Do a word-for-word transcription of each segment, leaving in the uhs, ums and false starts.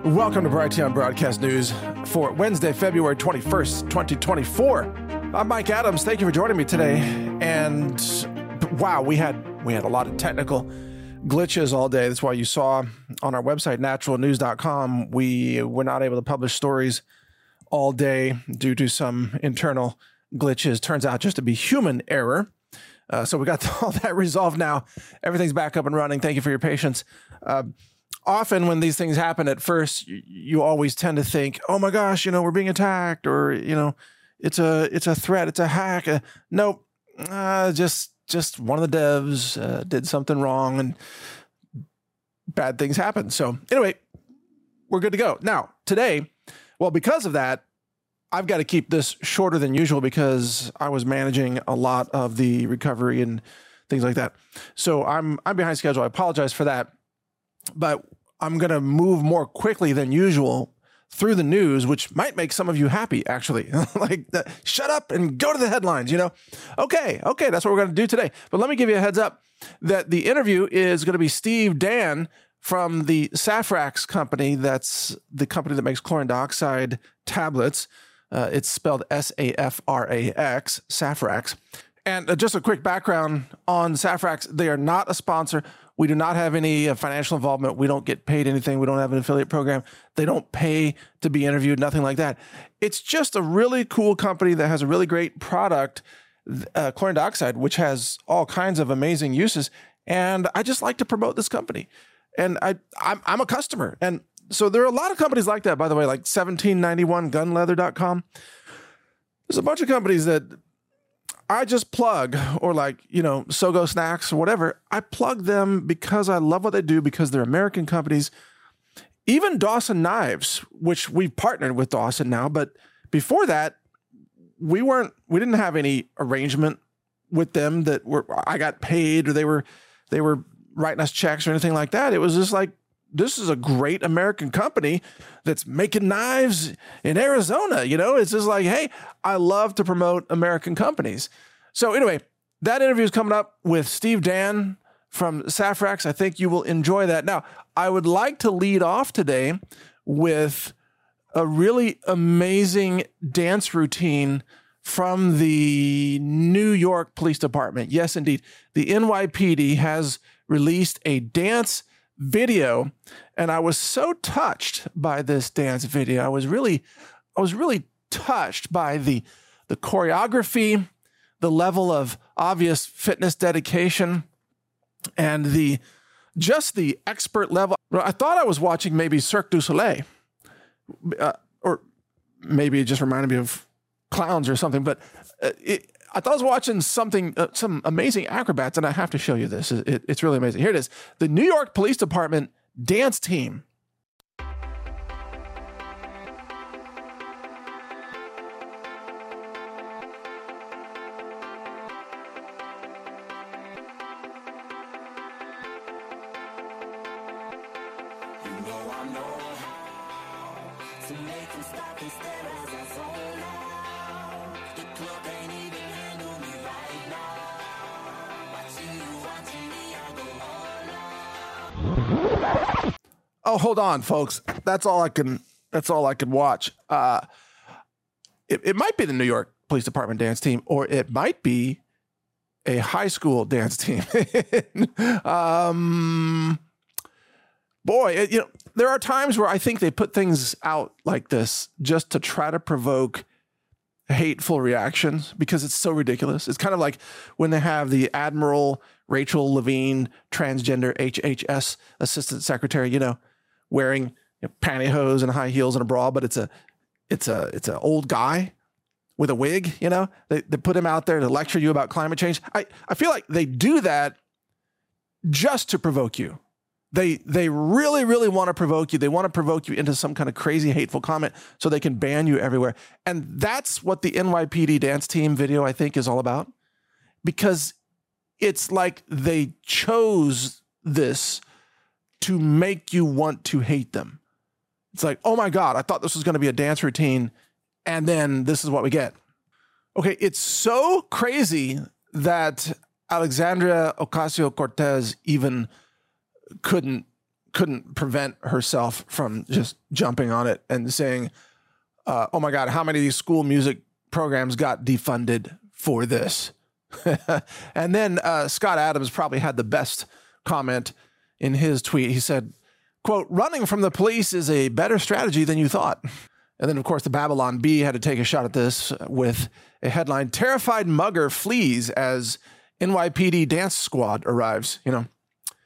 Welcome to Brighteon Broadcast News for Wednesday, February twenty-first, twenty twenty-four. I'm Mike Adams. Thank you for joining me today. And wow, we had we had a lot of technical glitches all day. That's why you saw on our website, natural news dot com, we were not able to publish stories all day due to some internal glitches. Turns out just to be human error. Uh, so we got all that resolved now. Everything's back up and running. Thank you for your patience. Uh, Often when these things happen at first, you, you always tend to think, oh my gosh, you know, we're being attacked, or, you know, it's a it's a threat, it's a hack. Uh, nope, uh, just just one of the devs uh, did something wrong and bad things happen. So anyway, we're good to go. Now, today, well, because of that, I've got to keep this shorter than usual because I was managing a lot of the recovery and things like that. So I'm I'm behind schedule. I apologize for that. But I'm going to move more quickly than usual through the news, which might make some of you happy, actually. Like, the, shut up and go to the headlines, you know? Okay, okay, that's what we're going to do today. But let me give you a heads up that the interview is going to be Steve Dan from the Safrax company. That's the company that makes chlorine dioxide tablets. Uh, it's spelled S A F R A X, Safrax. And uh, just a quick background on Safrax. They are not a sponsor. We do not have any uh, financial involvement. We don't get paid anything. We don't have an affiliate program. They don't pay to be interviewed, nothing like that. It's just a really cool company that has a really great product, uh, chlorine dioxide, which has all kinds of amazing uses. And I just like to promote this company. And I, I'm, I'm a customer. And so there are a lot of companies like that, by the way, like seventeen ninety-one gun leather dot com. There's a bunch of companies that I just plug, or like, you know, Sogo Snacks or whatever. I plug them because I love what they do, because they're American companies. Even Dawson Knives, which we've partnered with Dawson now, but before that, we weren't, we didn't have any arrangement with them that were, I got paid or they were, they were writing us checks or anything like that. It was just like, this is a great American company that's making knives in Arizona. You know, it's just like, hey, I love to promote American companies. So anyway, that interview is coming up with Steve Dan from Safrax. I think you will enjoy that. Now, I would like to lead off today with a really amazing dance routine from the New York Police Department. Yes, indeed. The N Y P D has released a dance video, and I was so touched by this dance video. I was really, I was really touched by the, the choreography, the level of obvious fitness dedication, and the, just the expert level. I thought I was watching maybe Cirque du Soleil, uh, or maybe it just reminded me of clowns or something, but uh, it, I thought I was watching something, uh, some amazing acrobats, and I have to show you this. It, it's really amazing. Here it is. The New York Police Department dance team. Oh, hold on, folks. That's all I can. That's all I can watch. Uh, it, it might be the New York Police Department dance team, or it might be a high school dance team. um, boy, it, you know, there are times where I think they put things out like this just to try to provoke hateful reactions because it's so ridiculous. It's kind of like when they have the Admiral Rachel Levine transgender H H S assistant secretary, you know, wearing you know, pantyhose and high heels and a bra, but it's a, it's a, it's an old guy with a wig, you know, they, they put him out there to lecture you about climate change. I, I feel like they do that just to provoke you. They, they really, really want to provoke you. They want to provoke you into some kind of crazy, hateful comment so they can ban you everywhere. And that's what the N Y P D dance team video, I think, is all about, because it's like they chose this to make you want to hate them. It's like, oh my God, I thought this was going to be a dance routine, and then this is what we get. Okay, it's so crazy that Alexandria Ocasio-Cortez even couldn't couldn't prevent herself from just jumping on it and saying, uh, oh my God, how many of these school music programs got defunded for this? And then uh, Scott Adams probably had the best comment in his tweet. He said, quote, running from the police is a better strategy than you thought. And then, of course, the Babylon Bee had to take a shot at this with a headline, terrified mugger flees as N Y P D dance squad arrives, you know.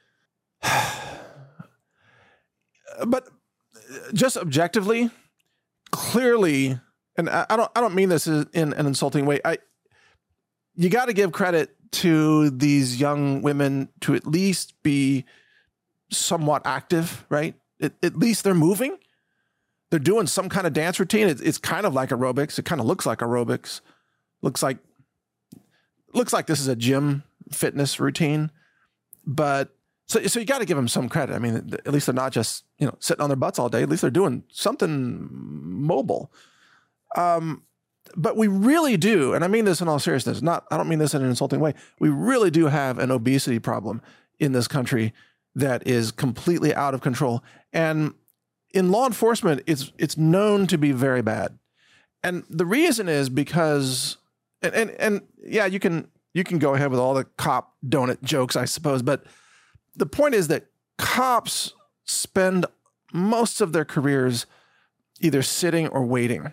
But just objectively, clearly, and I don't I don't mean this in an insulting way. I you got to give credit to these young women to at least be somewhat active, right? At, at least they're moving. They're doing some kind of dance routine. It's, it's kind of like aerobics. It kind of looks like aerobics. Looks like looks like this is a gym fitness routine, but. So, so you got to give them some credit. I mean, at least they're not just, you know, sitting on their butts all day. At least they're doing something mobile. Um, but we really do, and I mean this in all seriousness, not, I don't mean this in an insulting way. We really do have an obesity problem in this country that is completely out of control. And in law enforcement, it's, it's known to be very bad. And the reason is because, and, and, and yeah, you can, you can go ahead with all the cop donut jokes, I suppose, but the point is that cops spend most of their careers either sitting or waiting.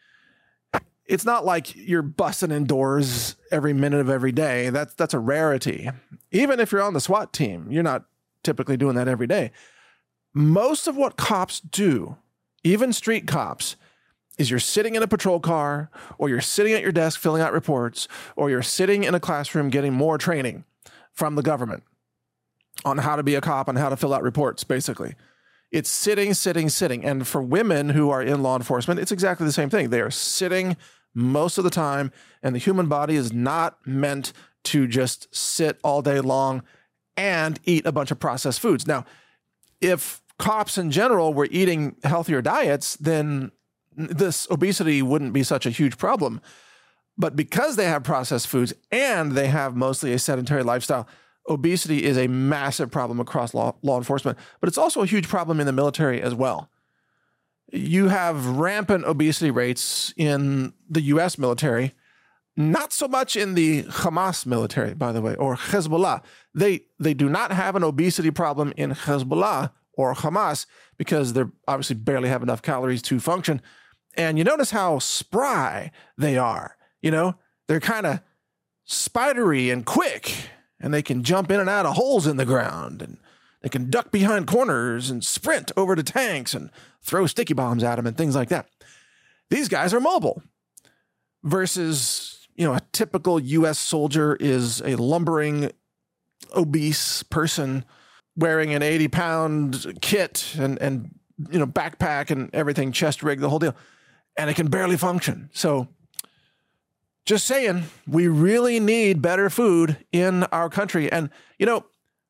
It's not like you're busting in doors every minute of every day. That's, that's a rarity. Even if you're on the SWAT team, you're not typically doing that every day. Most of what cops do, even street cops, is you're sitting in a patrol car, or you're sitting at your desk filling out reports, or you're sitting in a classroom getting more training from the government on how to be a cop and how to fill out reports, basically. It's sitting, sitting, sitting. And for women who are in law enforcement, it's exactly the same thing. They are sitting most of the time, and the human body is not meant to just sit all day long and eat a bunch of processed foods. Now, if cops in general were eating healthier diets, then this obesity wouldn't be such a huge problem. But because they have processed foods and they have mostly a sedentary lifestyle, obesity is a massive problem across law, law enforcement, but it's also a huge problem in the military as well. You have rampant obesity rates in the U S military, not so much in the Hamas military, by the way, or Hezbollah. They, they do not have an obesity problem in Hezbollah or Hamas because they obviously barely have enough calories to function. And you notice how spry they are. You know, they're kind of spidery and quick, and they can jump in and out of holes in the ground, and they can duck behind corners and sprint over to tanks and throw sticky bombs at them and things like that. These guys are mobile versus, you know, a typical U S soldier is a lumbering, obese person wearing an eighty pound kit and, and, you know, backpack and everything, chest rig, the whole deal, and it can barely function. So just saying, we really need better food in our country. And, you know,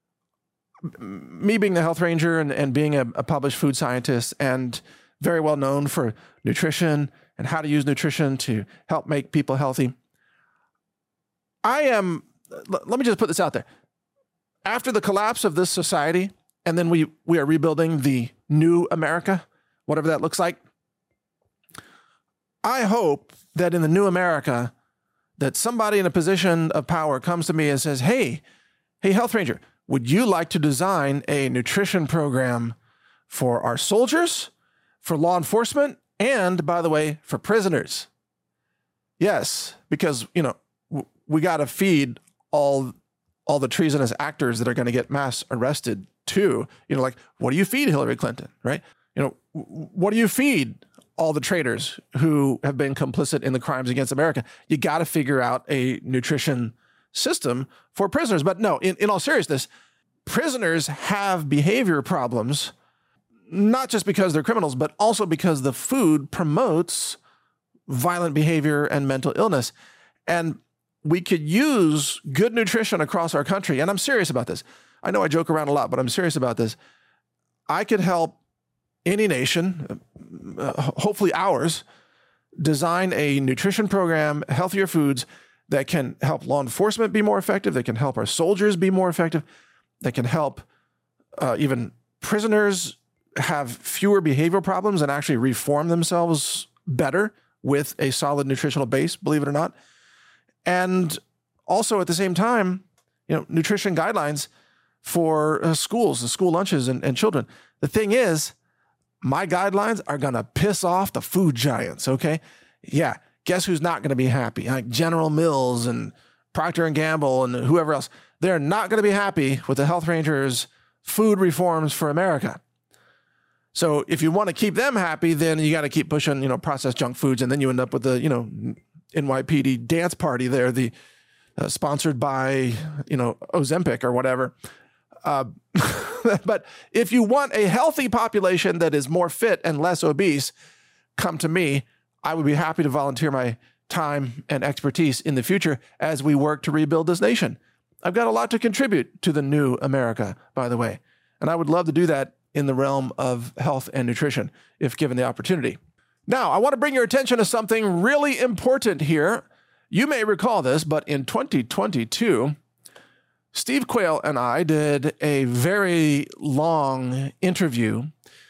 me being the health ranger and, and being a, a published food scientist and very well known for nutrition and how to use nutrition to help make people healthy, I am, let me just put this out there. After the collapse of this society, and then we, we are rebuilding the new America, whatever that looks like, I hope that in the new America, that somebody in a position of power comes to me and says, hey, hey, Health Ranger, would you like to design a nutrition program for our soldiers, for law enforcement, and, by the way, for prisoners? Yes, because, you know, w- we got to feed all, all the treasonous actors that are going to get mass arrested too. You know, like, what do you feed Hillary Clinton, right? You know, w- what do you feed all the traitors who have been complicit in the crimes against America? You got to figure out a nutrition system for prisoners. But no, in, in all seriousness, prisoners have behavior problems, not just because they're criminals, but also because the food promotes violent behavior and mental illness. And we could use good nutrition across our country. And I'm serious about this. I know I joke around a lot, but I'm serious about this. I could help any nation, uh, hopefully ours, design a nutrition program, healthier foods that can help law enforcement be more effective, that can help our soldiers be more effective, that can help uh, even prisoners have fewer behavioral problems and actually reform themselves better with a solid nutritional base, believe it or not. And also at the same time, you know, nutrition guidelines for uh, schools and school lunches and, and children. The thing is, my guidelines are going to piss off the food giants, okay? Yeah, guess who's not going to be happy? Like General Mills and Procter and Gamble and whoever else. They're not going to be happy with the Health Rangers' food reforms for America. So if you want to keep them happy, then you got to keep pushing, you know, processed junk foods, and then you end up with the, you know, N Y P D dance party there, the uh, sponsored by, you know, Ozempic or whatever. Uh, but if you want a healthy population that is more fit and less obese, come to me. I would be happy to volunteer my time and expertise in the future as we work to rebuild this nation. I've got a lot to contribute to the new America, by the way, and I would love to do that in the realm of health and nutrition if given the opportunity. Now, I want to bring your attention to something really important here. You may recall this, but in twenty twenty-two, Steve Quayle and I did a very long interview.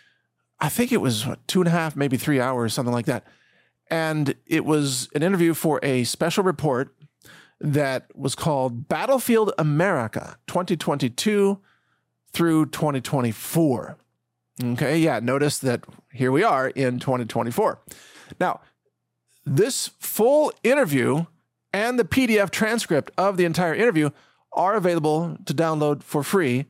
I think it was what, two and a half, maybe three hours, something like that. And it was an interview for a special report that was called Battlefield America twenty twenty-two through twenty twenty-four. Okay, yeah, notice that here we are in twenty twenty-four. Now, this full interview and the P D F transcript of the entire interview are available to download for free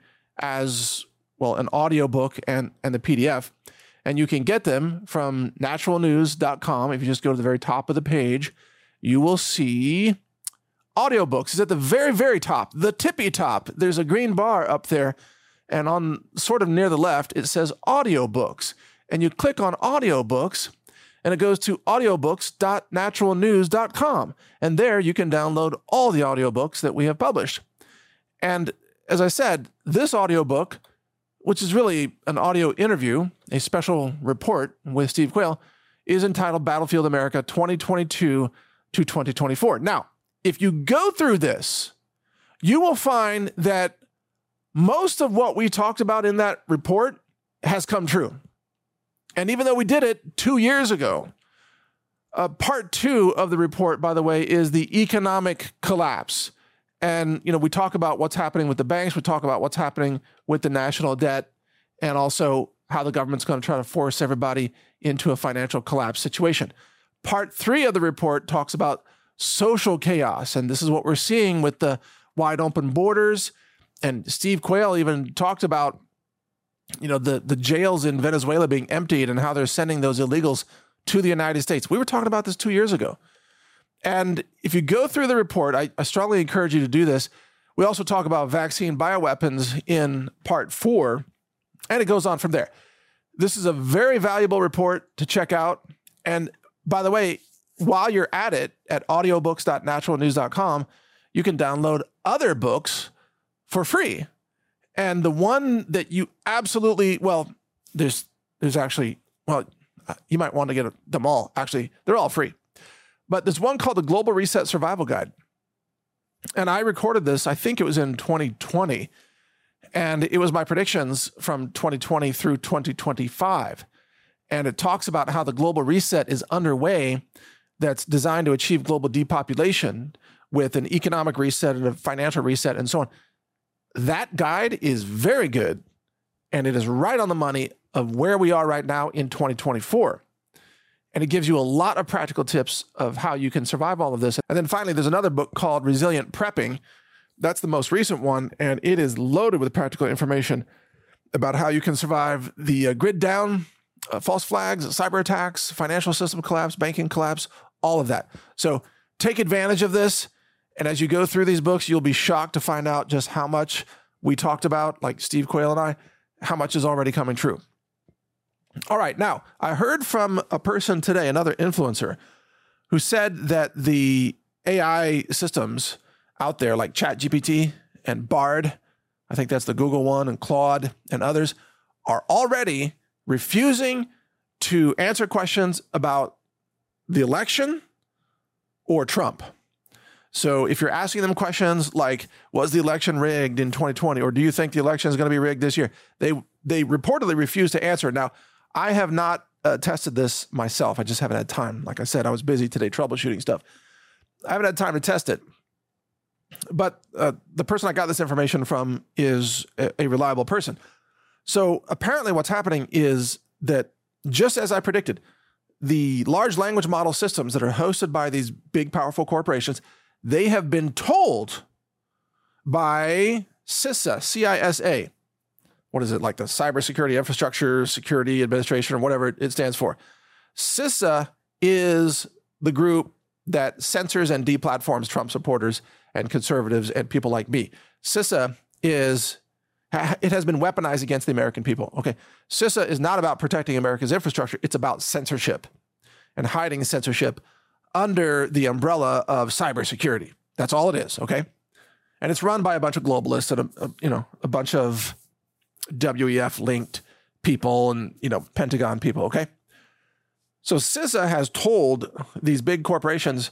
as, well, an audiobook and, and the P D F. And you can get them from natural news dot com. If you just go to the very top of the page, you will see audiobooks. It's at the very, very top, the tippy top. There's a green bar up there. And on sort of near the left, it says audiobooks. And you click on audiobooks, and it goes to audiobooks dot natural news dot com. And there you can download all the audiobooks that we have published. And as I said, this audiobook, which is really an audio interview, a special report with Steve Quayle, is entitled Battlefield America twenty twenty-two to twenty twenty-four. Now, if you go through this, you will find that most of what we talked about in that report has come true. And even though we did it two years ago, uh, part two of the report, by the way, is the economic collapse. And, you know, we talk about what's happening with the banks. We talk about what's happening with the national debt, and also how the government's going to try to force everybody into a financial collapse situation. Part three of the report talks about social chaos. And this is what we're seeing with the wide open borders. And Steve Quayle even talked about, you know, the, the jails in Venezuela being emptied and how they're sending those illegals to the United States. We were talking about this two years ago. And if you go through the report, I, I strongly encourage you to do this. We also talk about vaccine bioweapons in part four, and it goes on from there. This is a very valuable report to check out. And by the way, while you're at it, at audiobooks dot natural news dot com, you can download other books for free. And the one that you absolutely, well, there's there's actually, well, you might want to get them all. Actually, they're all free. But there's one called the Global Reset Survival Guide. And I recorded this, I think it was in twenty twenty. And it was my predictions from twenty twenty through twenty twenty-five. And it talks about how the global reset is underway that's designed to achieve global depopulation with an economic reset and a financial reset and so on. That guide is very good, and it is right on the money of where we are right now in twenty twenty-four. And it gives you a lot of practical tips of how you can survive all of this. And then finally, there's another book called Resilient Prepping. That's the most recent one, and it is loaded with practical information about how you can survive the uh, grid down, uh, false flags, cyber attacks, financial system collapse, banking collapse, all of that. So take advantage of this. And as you go through these books, you'll be shocked to find out just how much we talked about, like Steve Quayle and I, how much is already coming true. All right. Now, I heard from a person today, another influencer, who said that the A I systems out there like ChatGPT and Bard, I think that's the Google one, and Claude and others, are already refusing to answer questions about the election or Trump. So if you're asking them questions like, was the election rigged in twenty twenty, or do you think the election is going to be rigged this year? They they reportedly refuse to answer. Now, I have not uh, tested this myself. I just haven't had time. Like I said, I was busy today troubleshooting stuff. I haven't had time to test it. But uh, the person I got this information from is a, a reliable person. So apparently what's happening is that, just as I predicted, the large language model systems that are hosted by these big, powerful corporations, they have been told by CISA, C I S A, what is it, like the Cybersecurity Infrastructure Security Administration or whatever it stands for. CISA is the group that censors and deplatforms Trump supporters and conservatives and people like me. CISA is, it has been weaponized against the American people. Okay, CISA is not about protecting America's infrastructure. It's about censorship and hiding censorship under the umbrella of cybersecurity. That's all it is, okay? And it's run by a bunch of globalists and, a, a, you know, a bunch of W E F-linked people and, you know, Pentagon people, okay? So CISA has told these big corporations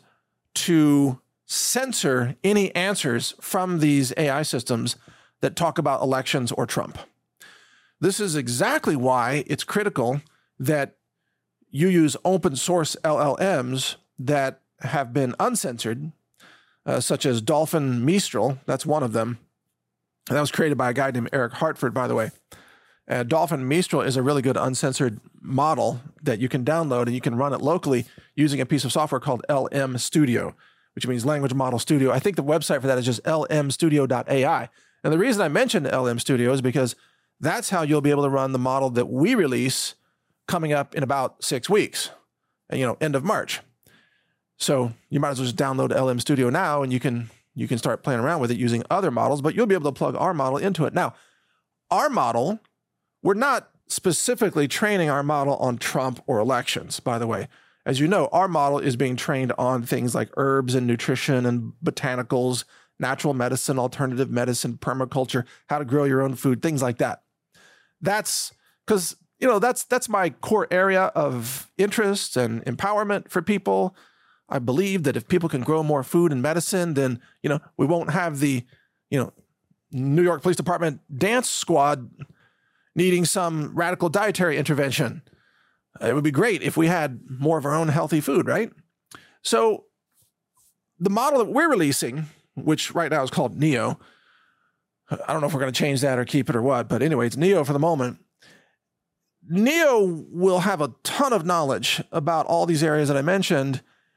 to censor any answers from these A I systems that talk about elections or Trump. This is exactly why it's critical that you use open source L L Ms that have been uncensored, uh, such as Dolphin Mistral. That's one of them. And that was created by a guy named Eric Hartford, by the way. Uh, Dolphin Mistral is a really good uncensored model that you can download and you can run it locally using a piece of software called L M Studio, which means Language Model Studio. I think the website for that is just L M studio dot A I. And the reason I mentioned L M Studio is because that's how you'll be able to run the model that we release coming up in about six weeks, you know, end of March. So you might as well just download L M Studio now and you can you can start playing around with it using other models, but you'll be able to plug our model into it. Now, our model, we're not specifically training our model on Trump or elections, by the way. As you know, our model is being trained on things like herbs and nutrition and botanicals, natural medicine, alternative medicine, permaculture, how to grow your own food, things like that. That's because, you know, that's that's my core area of interest and empowerment for people. I believe that if people can grow more food and medicine, then, you know, we won't have the, you know, New York Police Department dance squad needing some radical dietary intervention. It would be great if we had more of our own healthy food, right? So the model that we're releasing, which right now is called Neo, I don't know if we're going to change that or keep it or what, but anyway, it's Neo for the moment. Neo will have a ton of knowledge about all these areas that I mentioned,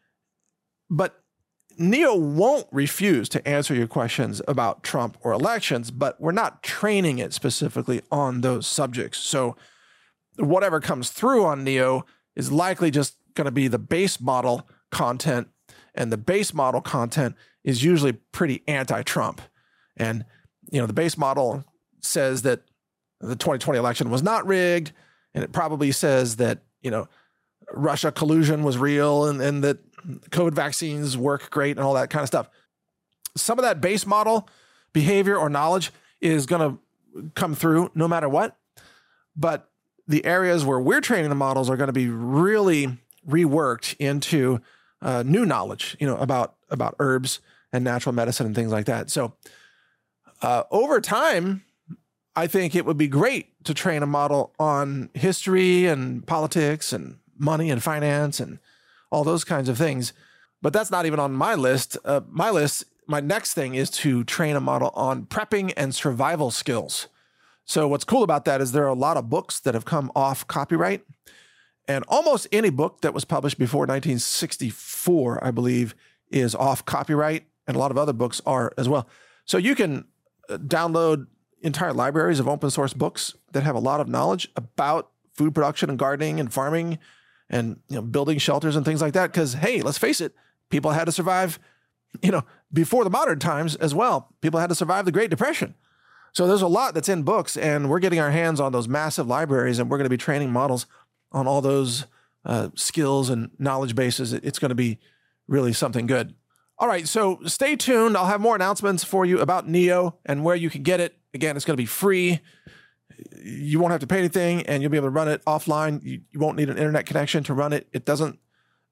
but Neo won't refuse to answer your questions about Trump or elections, but we're not training it specifically on those subjects. So whatever comes through on Neo is likely just going to be the base model content, and the base model content is usually pretty anti-Trump. And, you know, the base model says that the twenty twenty election was not rigged, and it probably says that, you know, Russia collusion was real and, and that COVID vaccines work great and all that kind of stuff. Some of that base model behavior or knowledge is going to come through no matter what. But the areas where we're training the models are going to be really reworked into uh, new knowledge, you know, about, about herbs and natural medicine and things like that. So uh, over time, I think it would be great to train a model on history and politics and money and finance and all those kinds of things. But that's not even on my list. Uh, my list, my next thing is to train a model on prepping and survival skills. So what's cool about that is there are a lot of books that have come off copyright, and almost any book that was published before nineteen sixty-four, I believe, is off copyright, and a lot of other books are as well. So you can download entire libraries of open source books that have a lot of knowledge about food production and gardening and farming and, you know, building shelters and things like that. Because, hey, let's face it, people had to survive, you know, before the modern times as well. People had to survive the Great Depression. So there's a lot that's in books, and we're getting our hands on those massive libraries, and we're going to be training models on all those uh, skills and knowledge bases. It's going to be really something good. All right, so stay tuned. I'll have more announcements for you about Neo and where you can get it. Again, it's going to be free. You won't have to pay anything, and you'll be able to run it offline. You, you won't need an internet connection to run it. It doesn't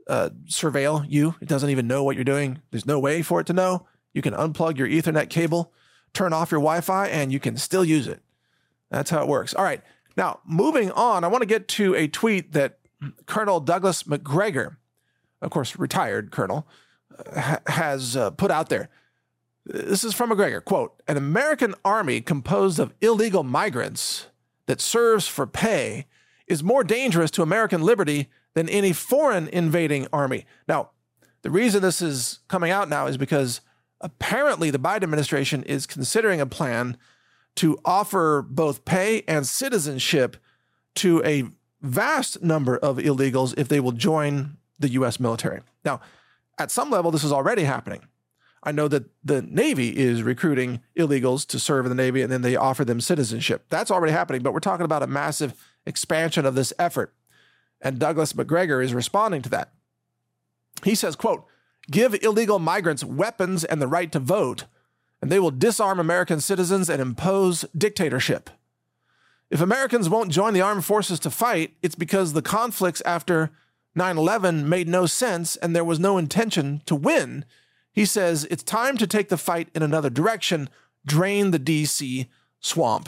uh, surveil you. It doesn't even know what you're doing. There's no way for it to know. You can unplug your Ethernet cable, turn off your Wi-Fi, and you can still use it. That's how it works. All right. Now, moving on, I want to get to a tweet that Colonel Douglas Macgregor, of course, retired colonel, uh, has uh, put out there. This is from Macgregor. Quote, an American army composed of illegal migrants that serves for pay is more dangerous to American liberty than any foreign invading army. Now, the reason this is coming out now is because apparently the Biden administration is considering a plan to offer both pay and citizenship to a vast number of illegals if they will join the U S military. Now, at some level, this is already happening. I know that the Navy is recruiting illegals to serve in the Navy, and then they offer them citizenship. That's already happening, but we're talking about a massive expansion of this effort. And Douglas Macgregor is responding to that. He says, quote, give illegal migrants weapons and the right to vote, and they will disarm American citizens and impose dictatorship. If Americans won't join the armed forces to fight, it's because the conflicts after nine eleven made no sense and there was no intention to win. He says it's time to take the fight in another direction, drain the D C swamp.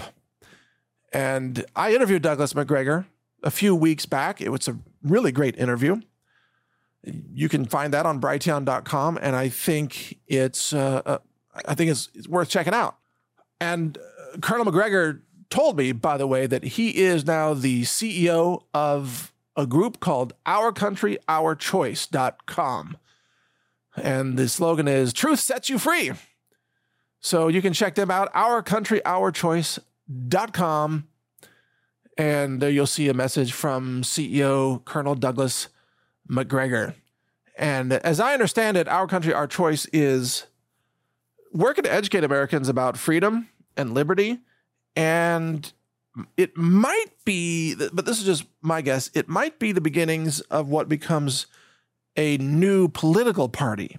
And I interviewed Douglas Macgregor a few weeks back. It was a really great interview. You can find that on Brighteon dot com, and I think it's uh, uh, I think it's, it's worth checking out. And uh, Colonel Macgregor told me, by the way, that he is now the C E O of a group called our country our choice dot com. And the slogan is, truth sets you free. So you can check them out, our country our choice dot com. And there you'll see a message from C E O Colonel Douglas Macgregor. And as I understand it, Our Country, Our Choice is working to educate Americans about freedom and liberty. And it might be, but this is just my guess, it might be the beginnings of what becomes a new political party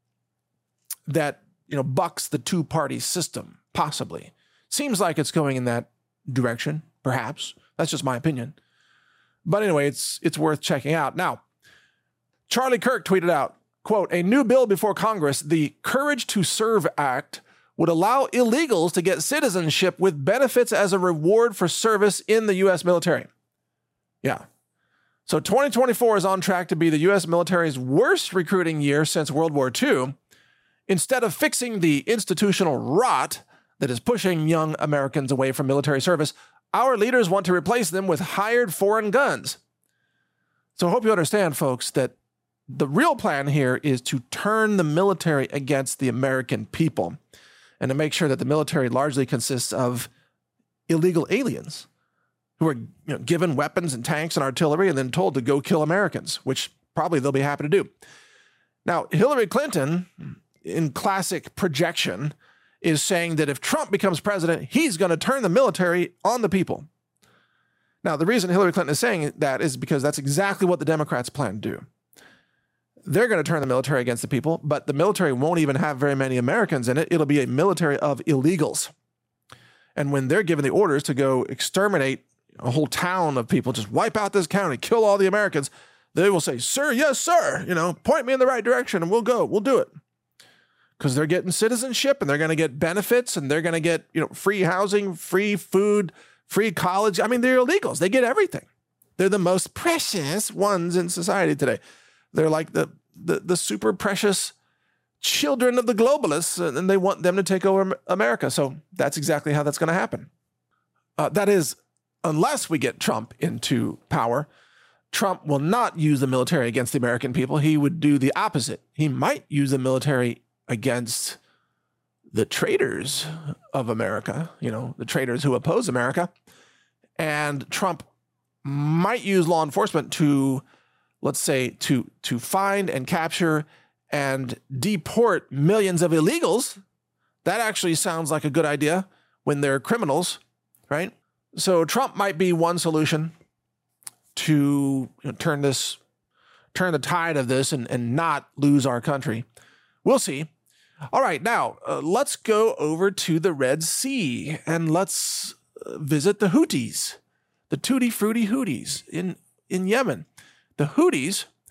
that, you know, bucks the two-party system, possibly. Seems like it's going in that direction, perhaps. That's just my opinion. But anyway, it's it's worth checking out. Now, Charlie Kirk tweeted out, quote, a new bill before Congress, the Courage to Serve Act, would allow illegals to get citizenship with benefits as a reward for service in the U S military. Yeah. So twenty twenty-four is on track to be the U S military's worst recruiting year since World War Two. Instead of fixing the institutional rot that is pushing young Americans away from military service, our leaders want to replace them with hired foreign guns. So I hope you understand, folks, that the real plan here is to turn the military against the American people and to make sure that the military largely consists of illegal aliens who are, you know, given weapons and tanks and artillery and then told to go kill Americans, which probably they'll be happy to do. Now, Hillary Clinton, in classic projection, is saying that if Trump becomes president, he's going to turn the military on the people. Now, the reason Hillary Clinton is saying that is because that's exactly what the Democrats plan to do. They're going to turn the military against the people, but the military won't even have very many Americans in it. It'll be a military of illegals. And when they're given the orders to go exterminate a whole town of people, just wipe out this county, kill all the Americans, they will say, sir, yes, sir, you know, point me in the right direction and we'll go, we'll do it. Because they're getting citizenship and they're going to get benefits and they're going to get, you know, free housing, free food, free college. I mean, they're illegals. They get everything. They're the most precious ones in society today. They're like the, the, the super precious children of the globalists, and they want them to take over America. So that's exactly how that's going to happen. Uh, that is, unless we get Trump into power, Trump will not use the military against the American people. He would do the opposite. He might use the military against the traitors of America, you know, the traitors who oppose America. And Trump might use law enforcement to, let's say, to, to find and capture and deport millions of illegals. That actually sounds like a good idea when they're criminals, right? So Trump might be one solution to, you know, turn this, turn the tide of this and, and not lose our country. We'll see. All right, now uh, let's go over to the Red Sea and let's uh, visit the Houthis, the Tutti Frutti Houthis in, in Yemen. The Houthis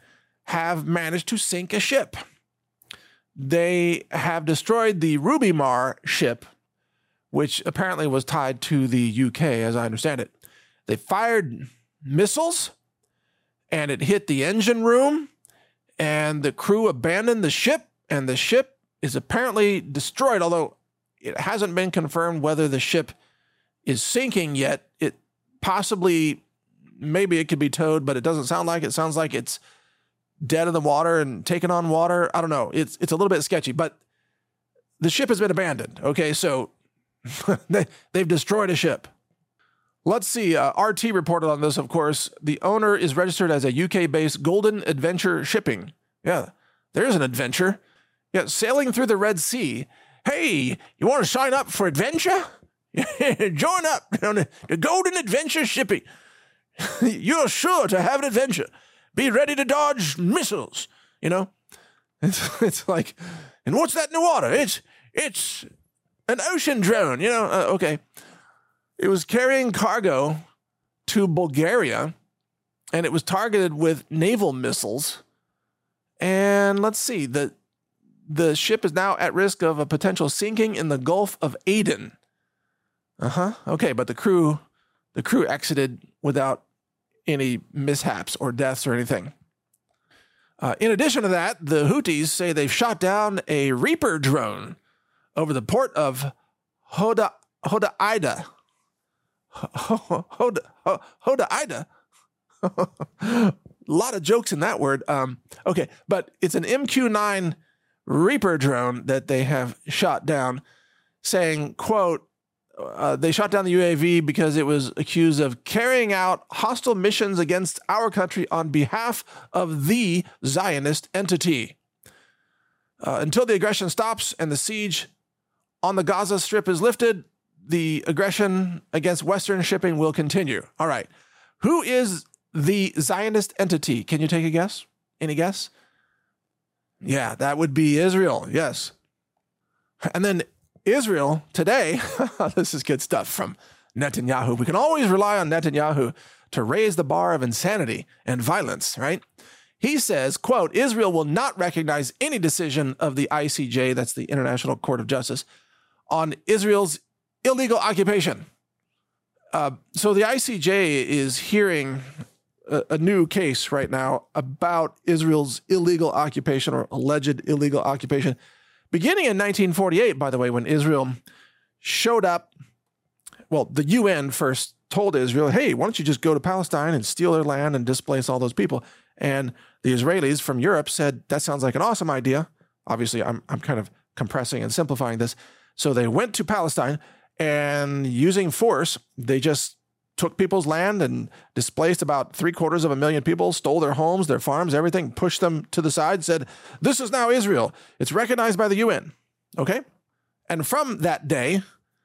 have managed to sink a ship. They have destroyed the Ruby Mar ship, which apparently was tied to the U K, as I understand it. They fired missiles, and it hit the engine room, and the crew abandoned the ship, and the ship is apparently destroyed, although it hasn't been confirmed whether the ship is sinking yet. It possibly, maybe it could be towed, but it doesn't sound like it. It sounds like it's dead in the water and taken on water. I don't know. It's it's a little bit sketchy, but the ship has been abandoned. Okay, so they, they've destroyed a ship. Let's see. Uh, R T reported on this, of course. The owner is registered as a U K-based Golden Adventure Shipping. Yeah, there's an adventure. Yeah, sailing through the Red Sea. Hey, you want to sign up for adventure? Join up on the, the Golden Adventure Shipping. You're sure to have an adventure. Be ready to dodge missiles. You know, it's it's like, and what's that in the water? It's it's an ocean drone. You know, uh, okay. It was carrying cargo to Bulgaria, and it was targeted with naval missiles. And let's see, the the ship is now at risk of a potential sinking in the Gulf of Aden. Uh-huh. Okay, but the crew the crew exited without any mishaps or deaths or anything. Uh, in addition to that, the Houthis say they've shot down a Reaper drone over the port of Hoda Hodeida. Hoda Hodeida. A lot of jokes in that word. Um, okay, but it's an M Q nine Reaper drone that they have shot down, saying, quote, uh, they shot down the U A V because it was accused of carrying out hostile missions against our country on behalf of the Zionist entity. Uh, until the aggression stops and the siege on the Gaza Strip is lifted, the aggression against Western shipping will continue. All right. Who is the Zionist entity? Can you take a guess? Any guess? Yeah, that would be Israel. Yes. And then Israel today, this is good stuff from Netanyahu. We can always rely on Netanyahu to raise the bar of insanity and violence, right? He says, quote, Israel will not recognize any decision of the I C J, that's the International Court of Justice, on Israel's illegal occupation. Uh, so the I C J is hearing a, a new case right now about Israel's illegal occupation or alleged illegal occupation, beginning in nineteen forty-eight, by the way, when Israel showed up. Well, the U N first told Israel, hey, why don't you just go to Palestine and steal their land and displace all those people? And the Israelis from Europe said, that sounds like an awesome idea. Obviously, I'm I'm kind of compressing and simplifying this. So they went to Palestine, and using force, they just took people's land and displaced about three quarters of a million people, stole their homes, their farms, everything, pushed them to the side, said, this is now Israel. It's recognized by the U N. Okay? And from that day,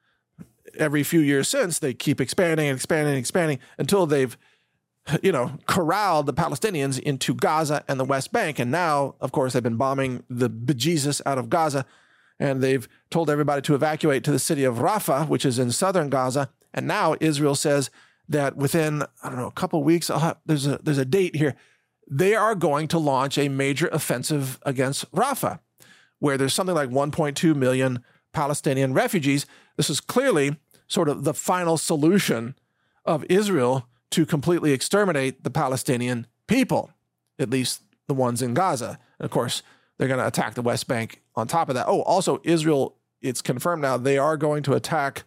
every few years since, they keep expanding and expanding and expanding until they've, you know, corralled the Palestinians into Gaza and the West Bank. And now, of course, they've been bombing the bejesus out of Gaza. And they've told everybody to evacuate to the city of Rafah, which is in southern Gaza. And now Israel says that within, I don't know, a couple of weeks, I'll have, there's a there's a date here, they are going to launch a major offensive against Rafah, where there's something like one point two million Palestinian refugees. This is clearly sort of the final solution of Israel to completely exterminate the Palestinian people, at least the ones in Gaza. And of course, they're going to attack the West Bank on top of that. Oh, also Israel, it's confirmed now, they are going to attack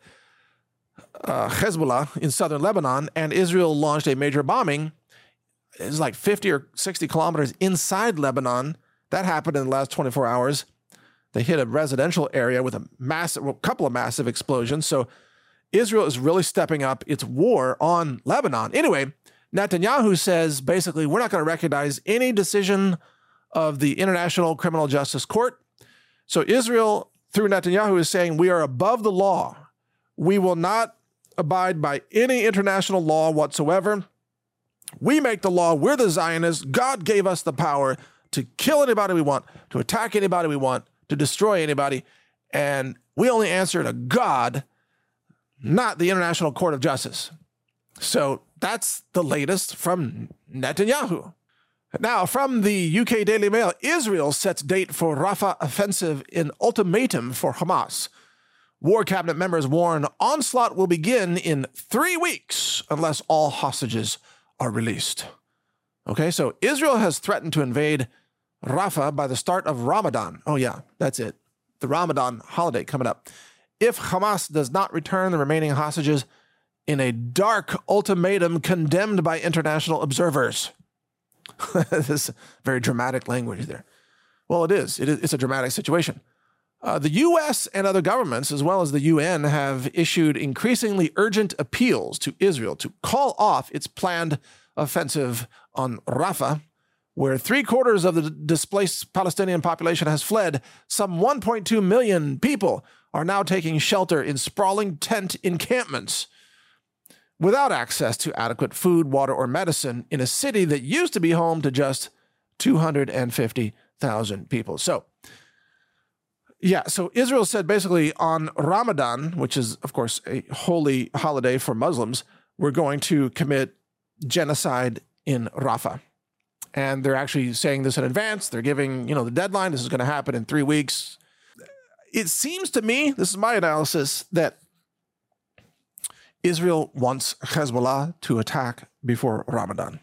uh, Hezbollah in southern Lebanon, and Israel launched a major bombing. It's like fifty or sixty kilometers inside Lebanon. That happened in the last twenty-four hours. They hit a residential area with a massive, well, couple of massive explosions. So Israel is really stepping up its war on Lebanon. Anyway, Netanyahu says, basically, we're not going to recognize any decision of the International Criminal Justice Court. So Israel, through Netanyahu, is saying we are above the law. We will not abide by any international law whatsoever. We make the law. We're the Zionists. God gave us the power to kill anybody we want, to attack anybody we want, to destroy anybody. And we only answer to God, not the International Court of Justice. So that's the latest from Netanyahu. Now, from the U K Daily Mail, Israel sets date for Rafah offensive in ultimatum for Hamas. War cabinet members warn onslaught will begin in three weeks unless all hostages are released. Okay, so Israel has threatened to invade Rafah by the start of Ramadan. Oh yeah, that's it. The Ramadan holiday coming up. If Hamas does not return the remaining hostages in a dark ultimatum condemned by international observers. This is very dramatic language there. Well, it is. It is it's a dramatic situation. Uh, the U S and other governments, as well as the U N, have issued increasingly urgent appeals to Israel to call off its planned offensive on Rafah, where three quarters of the displaced Palestinian population has fled. Some one point two million people are now taking shelter in sprawling tent encampments without access to adequate food, water, or medicine in a city that used to be home to just two hundred fifty thousand people. So, yeah, so Israel said basically on Ramadan, which is, of course, a holy holiday for Muslims, we're going to commit genocide in Rafah. And they're actually saying this in advance. They're giving, you know, the deadline. This is going to happen in three weeks. It seems to me, this is my analysis, that Israel wants Hezbollah to attack before Ramadan.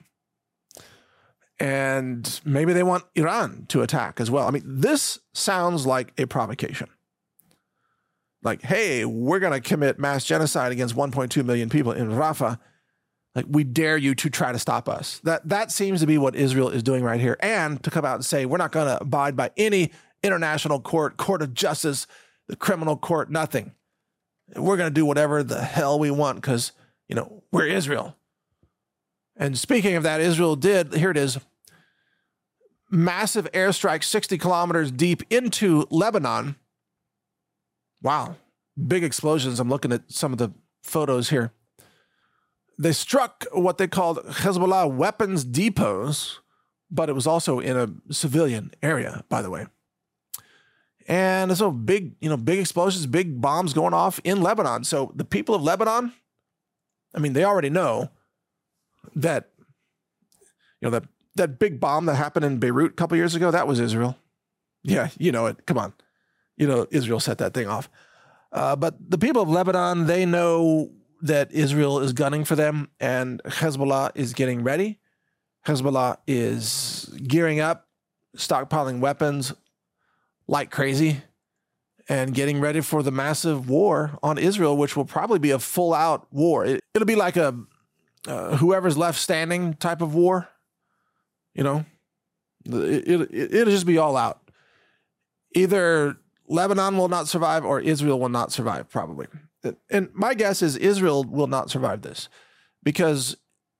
And maybe they want Iran to attack as well. I mean, this sounds like a provocation. Like, hey, we're going to commit mass genocide against one point two million people in Rafah. Like, we dare you to try to stop us. That that seems to be what Israel is doing right here. And to come out and say, we're not going to abide by any international court, court of justice, the criminal court, nothing. We're going to do whatever the hell we want because, you know, we're Israel. And speaking of that, Israel did, here it is, massive airstrike sixty kilometers deep into Lebanon. Wow. Big explosions. I'm looking at some of the photos here. They struck what they called Hezbollah weapons depots, but it was also in a civilian area, by the way. And so big, you know, big explosions, big bombs going off in Lebanon. So the people of Lebanon, I mean, they already know that, you know, that, that big bomb that happened in Beirut a couple years ago, that was Israel. Yeah, you know it. Come on. You know, Israel set that thing off. Uh, but the people of Lebanon, they know that Israel is gunning for them and Hezbollah is getting ready. Hezbollah is gearing up, stockpiling weapons like crazy and getting ready for the massive war on Israel, which will probably be a full out war. It, it'll be like a uh, whoever's left standing type of war. You know, it, it, it'll just be all out. Either Lebanon will not survive or Israel will not survive, probably. And my guess is Israel will not survive this because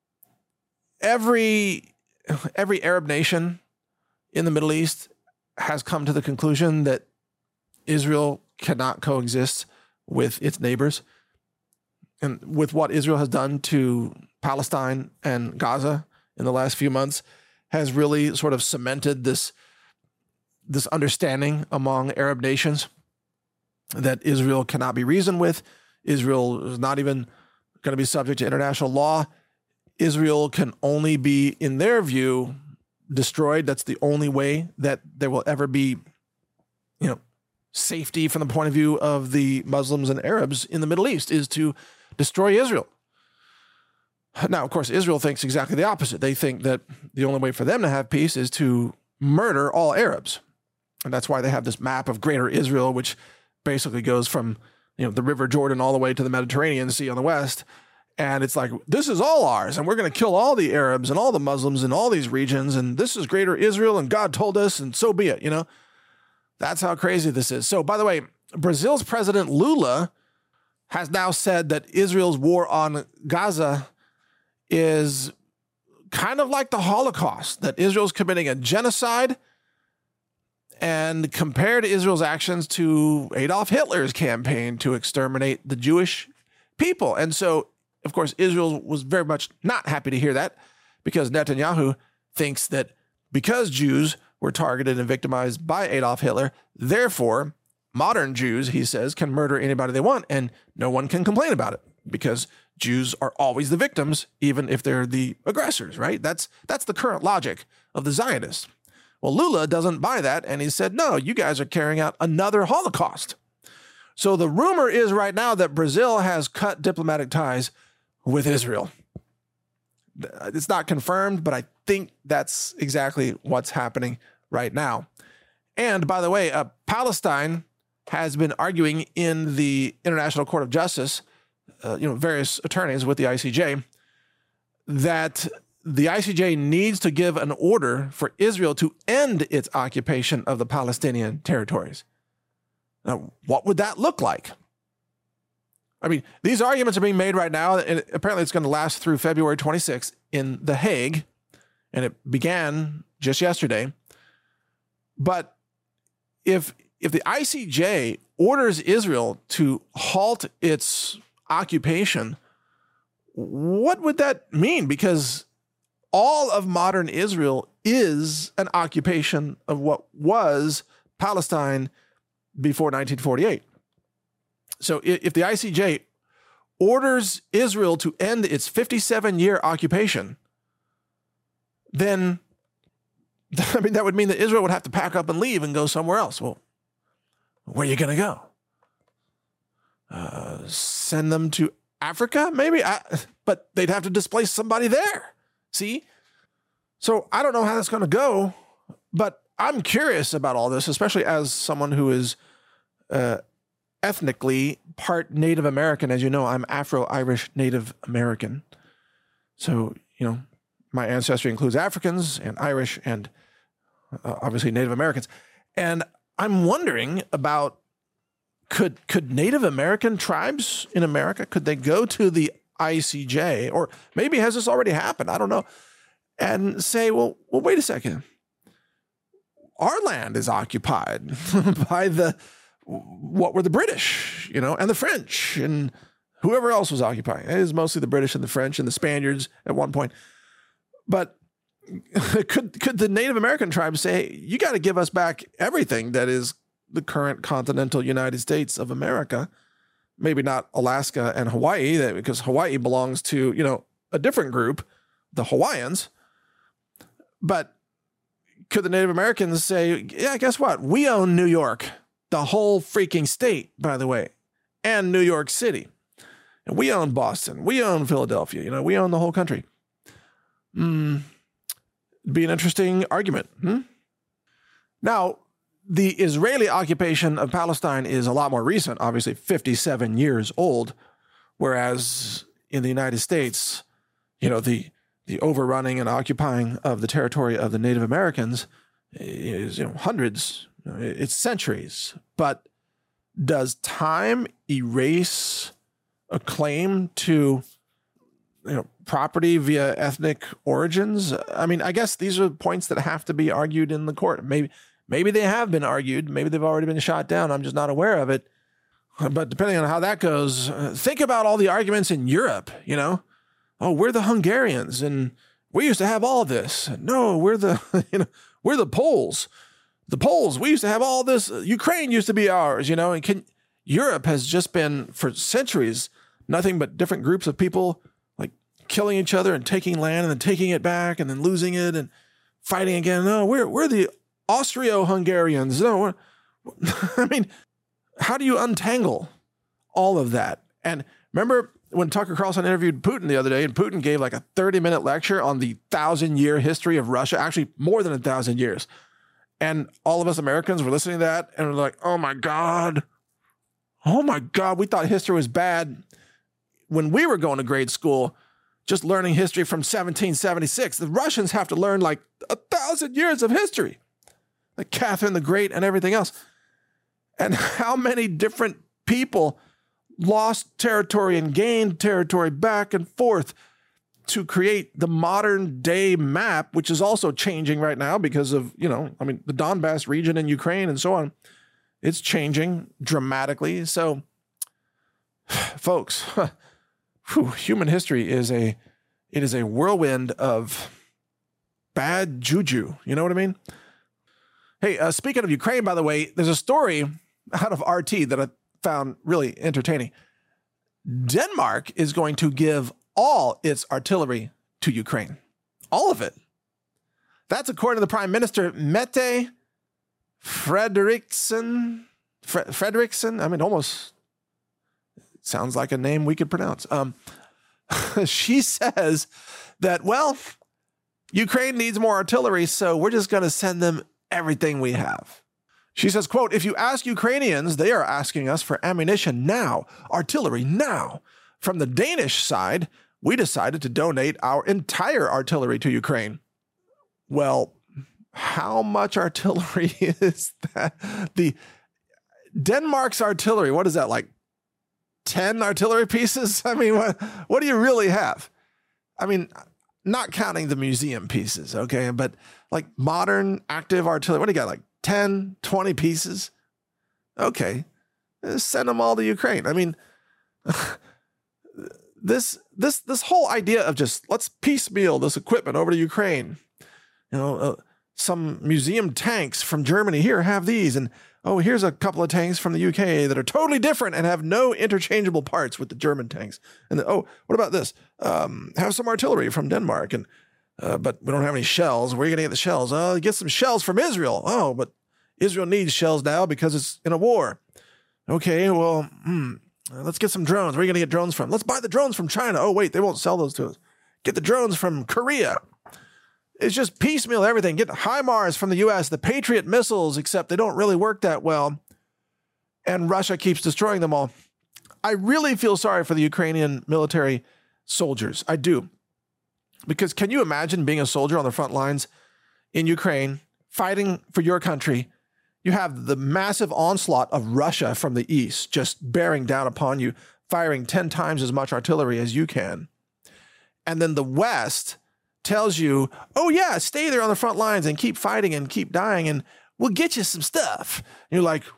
every every Arab nation in the Middle East has come to the conclusion that Israel cannot coexist with its neighbors. And with what Israel has done to Palestine and Gaza in the last few months has really sort of cemented this, this understanding among Arab nations that Israel cannot be reasoned with. Israel is not even going to be subject to international law. Israel can only be, in their view, destroyed. That's the only way that there will ever be, you know, safety from the point of view of the Muslims and Arabs in the Middle East is to destroy Israel. Now, of course, Israel thinks exactly the opposite. They think that the only way for them to have peace is to murder all Arabs. And that's why they have this map of Greater Israel, which basically goes from, you know, the River Jordan all the way to the Mediterranean Sea on the west. And it's like, this is all ours, and we're going to kill all the Arabs and all the Muslims in all these regions, and this is Greater Israel, and God told us, and so be it, you know? That's how crazy this is. So, by the way, Brazil's President Lula has now said that Israel's war on Gaza is kind of like the Holocaust, that Israel's committing a genocide, and compared Israel's actions to Adolf Hitler's campaign to exterminate the Jewish people. And so, of course, Israel was very much not happy to hear that because Netanyahu thinks that because Jews were targeted and victimized by Adolf Hitler, therefore, modern Jews, he says, can murder anybody they want and no one can complain about it because Jews are always the victims, even if they're the aggressors, right? That's that's the current logic of the Zionists. Well, Lula doesn't buy that, and he said, no, you guys are carrying out another Holocaust. So the rumor is right now that Brazil has cut diplomatic ties with Israel. It's not confirmed, but I think that's exactly what's happening right now. And by the way, uh, Palestine has been arguing in the International Court of Justice, uh, you know, various attorneys with the I C J, that the I C J needs to give an order for Israel to end its occupation of the Palestinian territories. Now, what would that look like? I mean, these arguments are being made right now, and apparently it's going to last through February twenty-sixth in The Hague, and it began just yesterday. But if if the I C J orders Israel to halt its occupation, what would that mean? Because all of modern Israel is an occupation of what was Palestine before nineteen forty-eight. So if the I C J orders Israel to end its fifty-seven-year occupation, then I mean, that would mean that Israel would have to pack up and leave and go somewhere else. Well, where are you going to go? Uh, send them to Africa, maybe? I, but they'd have to displace somebody there. See? So I don't know how that's going to go, but I'm curious about all this, especially as someone who is uh, ethnically part Native American. As you know, I'm Afro-Irish Native American. So, you know, my ancestry includes Africans and Irish and uh, obviously Native Americans. And I'm wondering about, could could Native American tribes in America, could they go to the I C J, or maybe has this already happened? I don't know. And say, well, well, wait a second. Our land is occupied by the, what were the British, you know, and the French and whoever else was occupying. It is mostly the British and the French and the Spaniards at one point. But could could the Native American tribes say, you got to give us back everything that is the current continental United States of America? Maybe not Alaska and Hawaii, because Hawaii belongs to, you know, a different group, the Hawaiians. But could the Native Americans say, yeah, guess what? We own New York, the whole freaking state, by the way, and New York City. And we own Boston. We own Philadelphia. You know, we own the whole country. Hmm. Be an interesting argument. Hmm? Now, the Israeli occupation of Palestine is a lot more recent, obviously fifty-seven years old, whereas in the United States, you know, the the overrunning and occupying of the territory of the Native Americans is, you know, hundreds, it's centuries. But does time erase a claim to, you know, property via ethnic origins? I mean, I guess these are points that have to be argued in the court. Maybe Maybe they have been argued. Maybe they've already been shot down. I'm just not aware of it. But depending on how that goes, uh, think about all the arguments in Europe, you know? Oh, we're the Hungarians, and we used to have all this. No, we're the, you know, we're the Poles. The Poles, we used to have all this. Ukraine used to be ours, you know? And can, Europe has just been, for centuries, nothing but different groups of people, like, killing each other and taking land and then taking it back and then losing it and fighting again. No, we're we're the Austro-Hungarians. No, I mean, how do you untangle all of that? And remember when Tucker Carlson interviewed Putin the other day, and Putin gave like a thirty minute lecture on the thousand year history of Russia, actually more than a thousand years. And all of us Americans were listening to that and we're like, oh my God, oh my God, we thought history was bad when we were going to grade school, just learning history from seventeen seventy-six. The Russians have to learn like a thousand years of history. Like Catherine the Great and everything else. And how many different people lost territory and gained territory back and forth to create the modern day map, which is also changing right now because of, you know, I mean, the Donbass region in Ukraine and so on. It's changing dramatically. So, folks, whew, human history is a, it is a whirlwind of bad juju. You know what I mean? Hey, uh, speaking of Ukraine, by the way, there's a story out of R T that I found really entertaining. Denmark is going to give all its artillery to Ukraine. All of it. That's according to the Prime Minister, Mette Frederiksen. Fre- Frederiksen? I mean, almost sounds like a name we could pronounce. Um, she says that, well, Ukraine needs more artillery, so we're just going to send them everything we have. She says, quote, if you ask Ukrainians, they are asking us for ammunition now, artillery now. From the Danish side, we decided to donate our entire artillery to Ukraine. Well, how much artillery is that? The Denmark's artillery, what is that, like ten artillery pieces? I mean, what, what do you really have? I mean, not counting the museum pieces, okay? But like modern active artillery, what do you got, like ten, twenty pieces? Okay, send them all to Ukraine. I mean, this this this whole idea of just let's piecemeal this equipment over to Ukraine. You know, uh, some museum tanks from Germany here have these, and oh, here's a couple of tanks from the U K that are totally different and have no interchangeable parts with the German tanks. And then, oh, what about this? Um, have some artillery from Denmark, and uh, but we don't have any shells. Where are you going to get the shells? Oh, get some shells from Israel. Oh, but Israel needs shells now because it's in a war. Okay, well, hmm, let's get some drones. Where are you going to get drones from? Let's buy the drones from China. Oh, wait, they won't sell those to us. Get the drones from Korea. It's just piecemeal everything. Get HIMARS from the U S, the Patriot missiles, except they don't really work that well. And Russia keeps destroying them all. I really feel sorry for the Ukrainian military soldiers. I do. Because can you imagine being a soldier on the front lines in Ukraine, fighting for your country? You have the massive onslaught of Russia from the east just bearing down upon you, firing ten times as much artillery as you can. And then the West tells you, oh yeah, stay there on the front lines and keep fighting and keep dying and we'll get you some stuff. And you're like,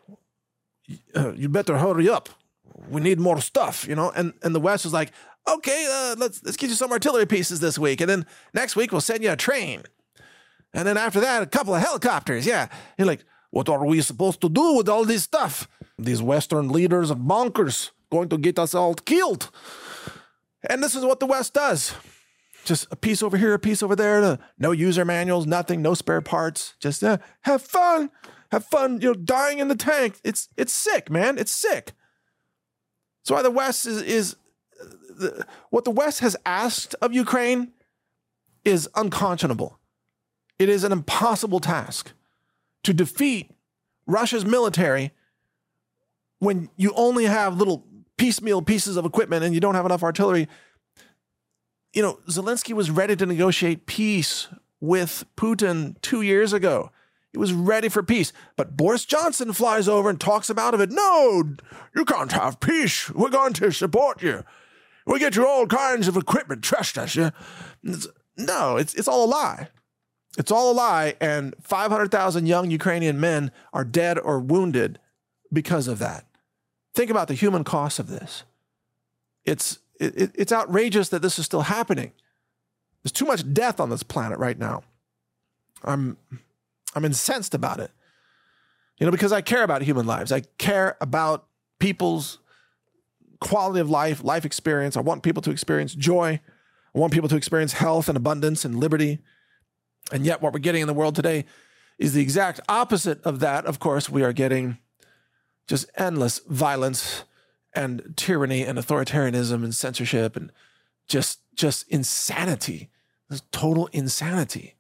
uh, you better hurry up. We need more stuff, you know? And and the West is like, okay, uh, let's let's get you some artillery pieces this week. And then next week we'll send you a train. And then after that, a couple of helicopters. Yeah. You're like, what are we supposed to do with all this stuff? These Western leaders are bonkers, going to get us all killed. And this is what the West does. Just a piece over here, a piece over there. No user manuals, nothing, no spare parts. Just uh, have fun, have fun. You know, dying in the tank. It's it's sick, man. It's sick. That's why the West is is uh, the, what the West has asked of Ukraine is unconscionable. It is an impossible task to defeat Russia's military when you only have little piecemeal pieces of equipment and you don't have enough artillery. You know, Zelensky was ready to negotiate peace with Putin two years ago. He was ready for peace. But Boris Johnson flies over and talks him out of it. No, you can't have peace. We're going to support you. We'll get you all kinds of equipment. Trust us. Yeah? It's, no, it's it's all a lie. It's all a lie. And five hundred thousand young Ukrainian men are dead or wounded because of that. Think about the human cost of this. It's It, it's outrageous that this is still happening. There's too much death on this planet right now. I'm, I'm incensed about it. You know, because I care about human lives. I care about people's quality of life, life experience. I want people to experience joy. I want people to experience health and abundance and liberty. And yet what we're getting in the world today is the exact opposite of that. Of course, we are getting just endless violence and tyranny and authoritarianism and censorship and just just insanity. This total insanity.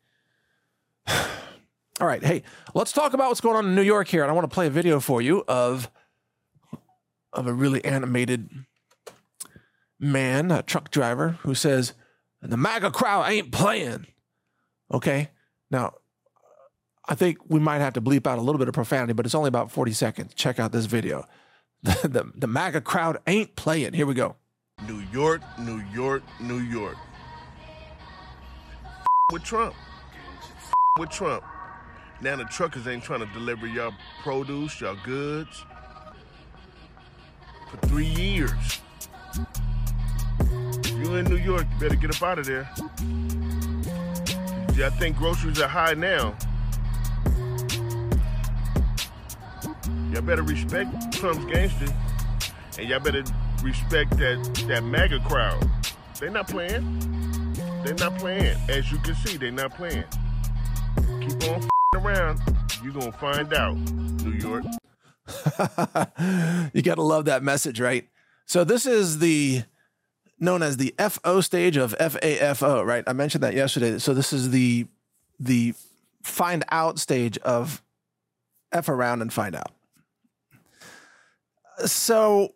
All right, hey, let's talk about what's going on in New York here. And I want to play a video for you of, of a really animated man, a truck driver, who says, the MAGA crowd ain't playing. Okay? Now, I think we might have to bleep out a little bit of profanity, but it's only about forty seconds. Check out this video. The, the, the MAGA crowd ain't playing. Here we go. New York, New York, New York. With Trump. With Trump. Now the truckers ain't trying to deliver y'all produce, y'all goods. For three years. If you in New York, you better get up out of there. I think groceries are high now. Y'all better respect Trump's gangster, and y'all better respect that, that MAGA crowd. They're not playing. They're not playing. As you can see, they're not playing. Keep on f***ing around. You're going to find out, New York. You got to love that message, right? So this is the known as the F O stage of F A F O, right? I mentioned that yesterday. So this is the the find out stage of F around and find out. So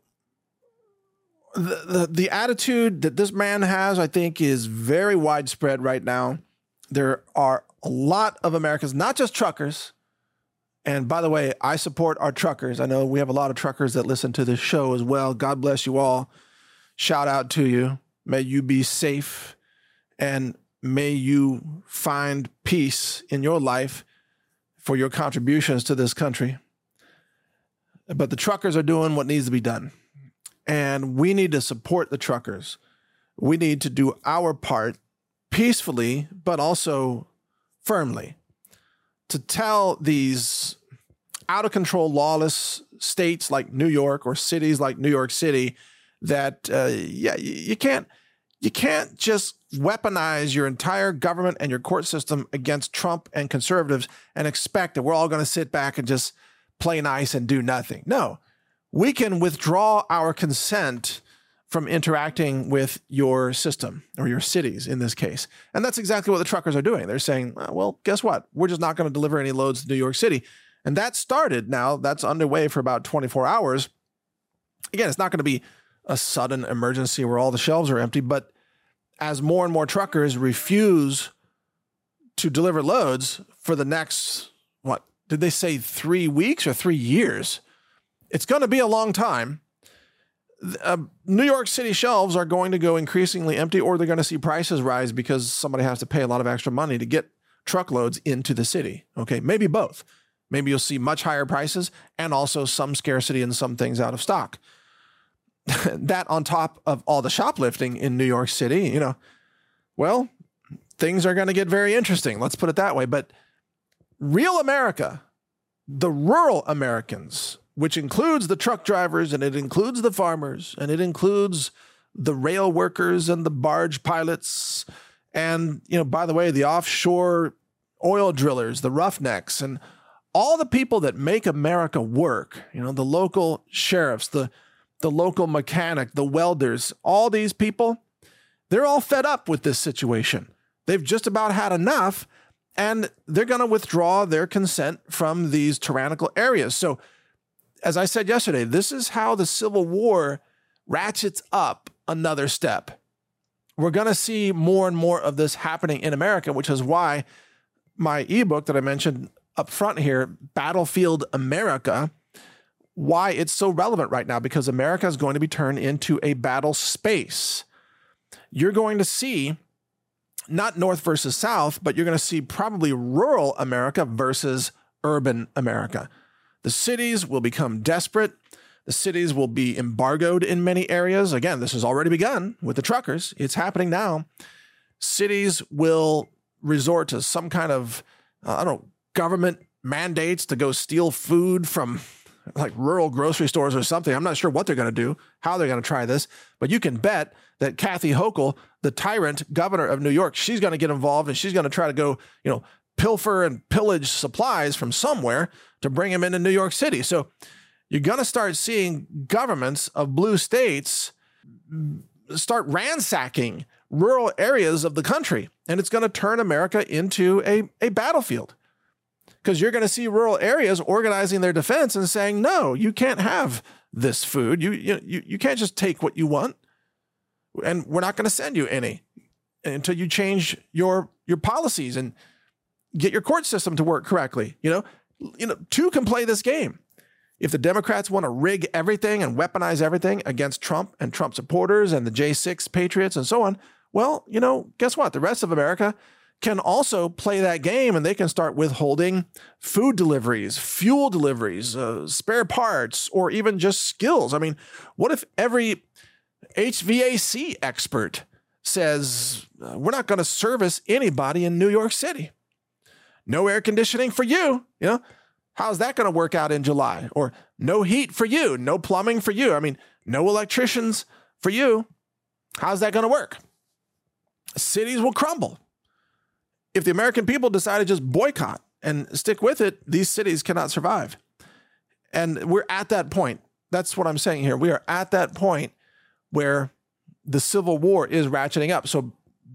the, the the attitude that this man has, I think, is very widespread right now. There are a lot of Americans, not just truckers. And by the way, I support our truckers. I know we have a lot of truckers that listen to this show as well. God bless you all. Shout out to you. May you be safe and may you find peace in your life for your contributions to this country. But the truckers are doing what needs to be done. And we need to support the truckers. We need to do our part peacefully, but also firmly, to tell these out of control, lawless states like New York or cities like New York City that, uh, yeah, you can't, you can't just weaponize your entire government and your court system against Trump and conservatives and expect that we're all going to sit back and just play nice and do nothing. No, we can withdraw our consent from interacting with your system or your cities in this case. And that's exactly what the truckers are doing. They're saying, well, guess what? We're just not going to deliver any loads to New York City. And that started now. That's underway for about twenty-four hours. Again, it's not going to be a sudden emergency where all the shelves are empty. But as more and more truckers refuse to deliver loads for the next, what, did they say three weeks or three years? It's going to be a long time. Uh, New York City shelves are going to go increasingly empty, or they're going to see prices rise because somebody has to pay a lot of extra money to get truckloads into the city. Okay, maybe both. Maybe you'll see much higher prices and also some scarcity and some things out of stock. That on top of all the shoplifting in New York City, you know, well, things are going to get very interesting. Let's put it that way. But real America, the rural Americans, which includes the truck drivers and it includes the farmers and it includes the rail workers and the barge pilots. And, you know, by the way, the offshore oil drillers, the roughnecks, and all the people that make America work, you know, the local sheriffs, the, the local mechanic, the welders, all these people, they're all fed up with this situation. They've just about had enough and they're going to withdraw their consent from these tyrannical areas. So, as I said yesterday, this is how the Civil War ratchets up another step. We're going to see more and more of this happening in America, which is why my ebook that I mentioned up front here, Battlefield America, why it's so relevant right now, because America is going to be turned into a battle space. You're going to see not North versus South, but you're going to see probably rural America versus urban America. The cities will become desperate. The cities will be embargoed in many areas. Again, this has already begun with the truckers. It's happening now. Cities will resort to some kind of, uh, I don't know, government mandates to go steal food from like rural grocery stores or something. I'm not sure what they're going to do, how they're going to try this, but you can bet that Kathy Hochul, the tyrant governor of New York, she's going to get involved and she's going to try to go, you know, pilfer and pillage supplies from somewhere to bring them into New York City. So you're going to start seeing governments of blue states start ransacking rural areas of the country. And it's going to turn America into a, a battlefield, because you're going to see rural areas organizing their defense and saying, no, you can't have this food. You, you, you can't just take what you want. And we're not going to send you any until you change your, your policies and get your court system to work correctly. You know, you know, two can play this game. If the Democrats want to rig everything and weaponize everything against Trump and Trump supporters and the J six patriots and so on, well, you know, guess what? The rest of America can also play that game, and they can start withholding food deliveries, fuel deliveries, uh, spare parts, or even just skills. I mean, what if every H V A C expert says, uh, we're not going to service anybody in New York City? No air conditioning for you. You know, how's that going to work out in July? Or no heat for you, no plumbing for you. I mean, no electricians for you. How's that going to work? Cities will crumble. If the American people decide to just boycott and stick with it, these cities cannot survive. And we're at that point. That's what I'm saying here. We are at that point where the civil war is ratcheting up. So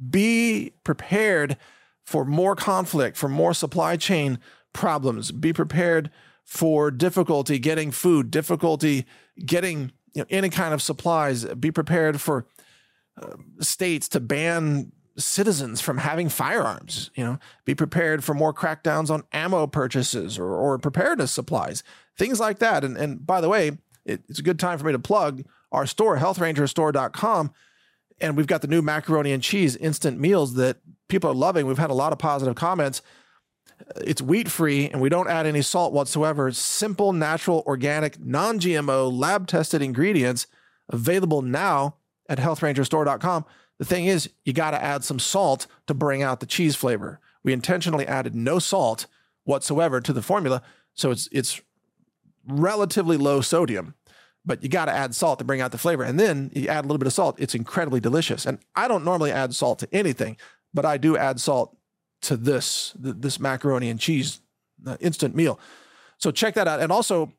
be prepared for more conflict, for more supply chain problems. Be prepared for difficulty getting food, difficulty getting you know, any kind of supplies. Be prepared for uh, states to ban citizens from having firearms. You know, be prepared for more crackdowns on ammo purchases or, or preparedness supplies, things like that. And, and by the way, it, it's a good time for me to plug our store, health ranger store dot com. And we've got the new macaroni and cheese instant meals that people are loving. We've had a lot of positive comments. It's wheat-free, and we don't add any salt whatsoever. It's simple, natural, organic, non-G M O, lab-tested ingredients available now at health ranger store dot com. The thing is, you got to add some salt to bring out the cheese flavor. We intentionally added no salt whatsoever to the formula, so it's it's relatively low sodium. But you got to add salt to bring out the flavor. And then you add a little bit of salt. It's incredibly delicious. And I don't normally add salt to anything, but I do add salt to this, this macaroni and cheese uh, instant meal. So check that out. And also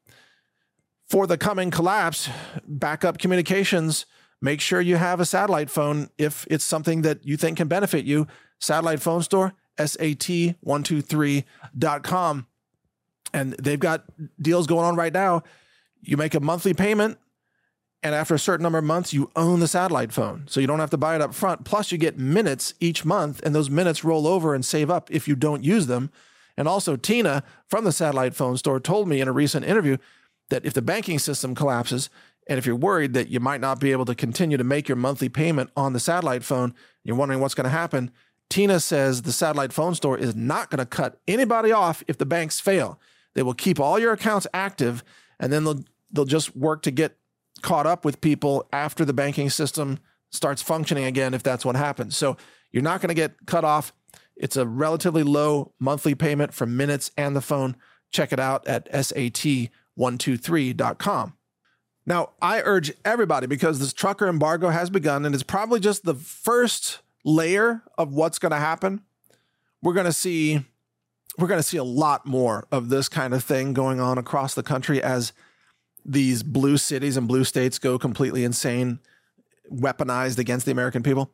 for the coming collapse, backup communications, make sure you have a satellite phone if it's something that you think can benefit you. Satellite phone store, S A T one two three dot com. And they've got deals going on right now. You make a monthly payment, and after a certain number of months, you own the satellite phone. So you don't have to buy it up front. Plus, you get minutes each month, and those minutes roll over and save up if you don't use them. And also, Tina from the satellite phone store told me in a recent interview that if the banking system collapses, and if you're worried that you might not be able to continue to make your monthly payment on the satellite phone, you're wondering what's going to happen, Tina says the satellite phone store is not going to cut anybody off if the banks fail. They will keep all your accounts active, and then they'll They'll just work to get caught up with people after the banking system starts functioning again, if that's what happens. So you're not going to get cut off. It's a relatively low monthly payment for minutes and the phone. Check it out at S A T one two three dot com. Now, I urge everybody, because this trucker embargo has begun, and it's probably just the first layer of what's going to happen. We're going to see, we're going to see a lot more of this kind of thing going on across the country as these blue cities and blue states go completely insane, weaponized against the American people.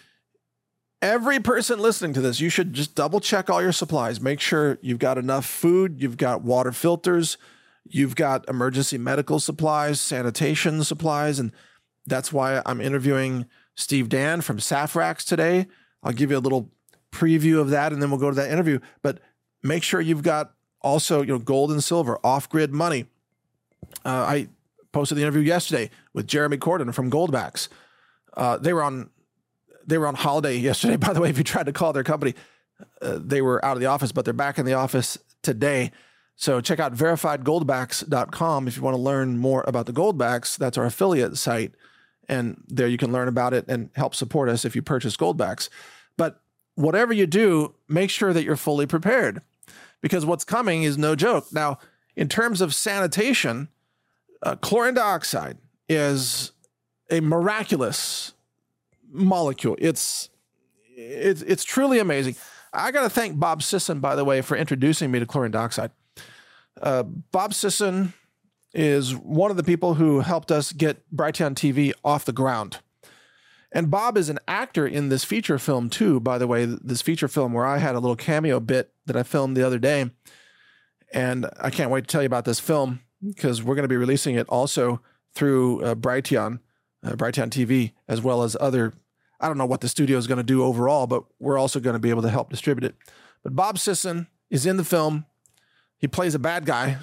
Every person listening to this, you should just double check all your supplies. Make sure you've got enough food, you've got water filters, you've got emergency medical supplies, sanitation supplies. And that's why I'm interviewing Steve Dan from Safrax today. I'll give you a little preview of that, and then we'll go to that interview. But make sure you've got also, you know, gold and silver, off-grid money. Uh, I posted the interview yesterday with Jeremy Corden from Goldbacks. Uh, they were on they were on holiday yesterday. By the way, if you tried to call their company, uh, they were out of the office, but they're back in the office today. So check out verified goldbacks dot com if you want to learn more about the Goldbacks. That's our affiliate site, and there you can learn about it and help support us if you purchase Goldbacks. But whatever you do, make sure that you're fully prepared, because what's coming is no joke. Now, in terms of sanitation, Uh, chlorine dioxide is a miraculous molecule. It's, it's, it's truly amazing. I got to thank Bob Sisson, by the way, for introducing me to chlorine dioxide. Uh, Bob Sisson is one of the people who helped us get Brighteon T V off the ground. And Bob is an actor in this feature film too, by the way, this feature film where I had a little cameo bit that I filmed the other day. And I can't wait to tell you about this film, because we're going to be releasing it also through uh, Brighteon, uh, Brighteon T V, as well as other, I don't know what the studio is going to do overall, but we're also going to be able to help distribute it. But Bob Sisson is in the film. He plays a bad guy.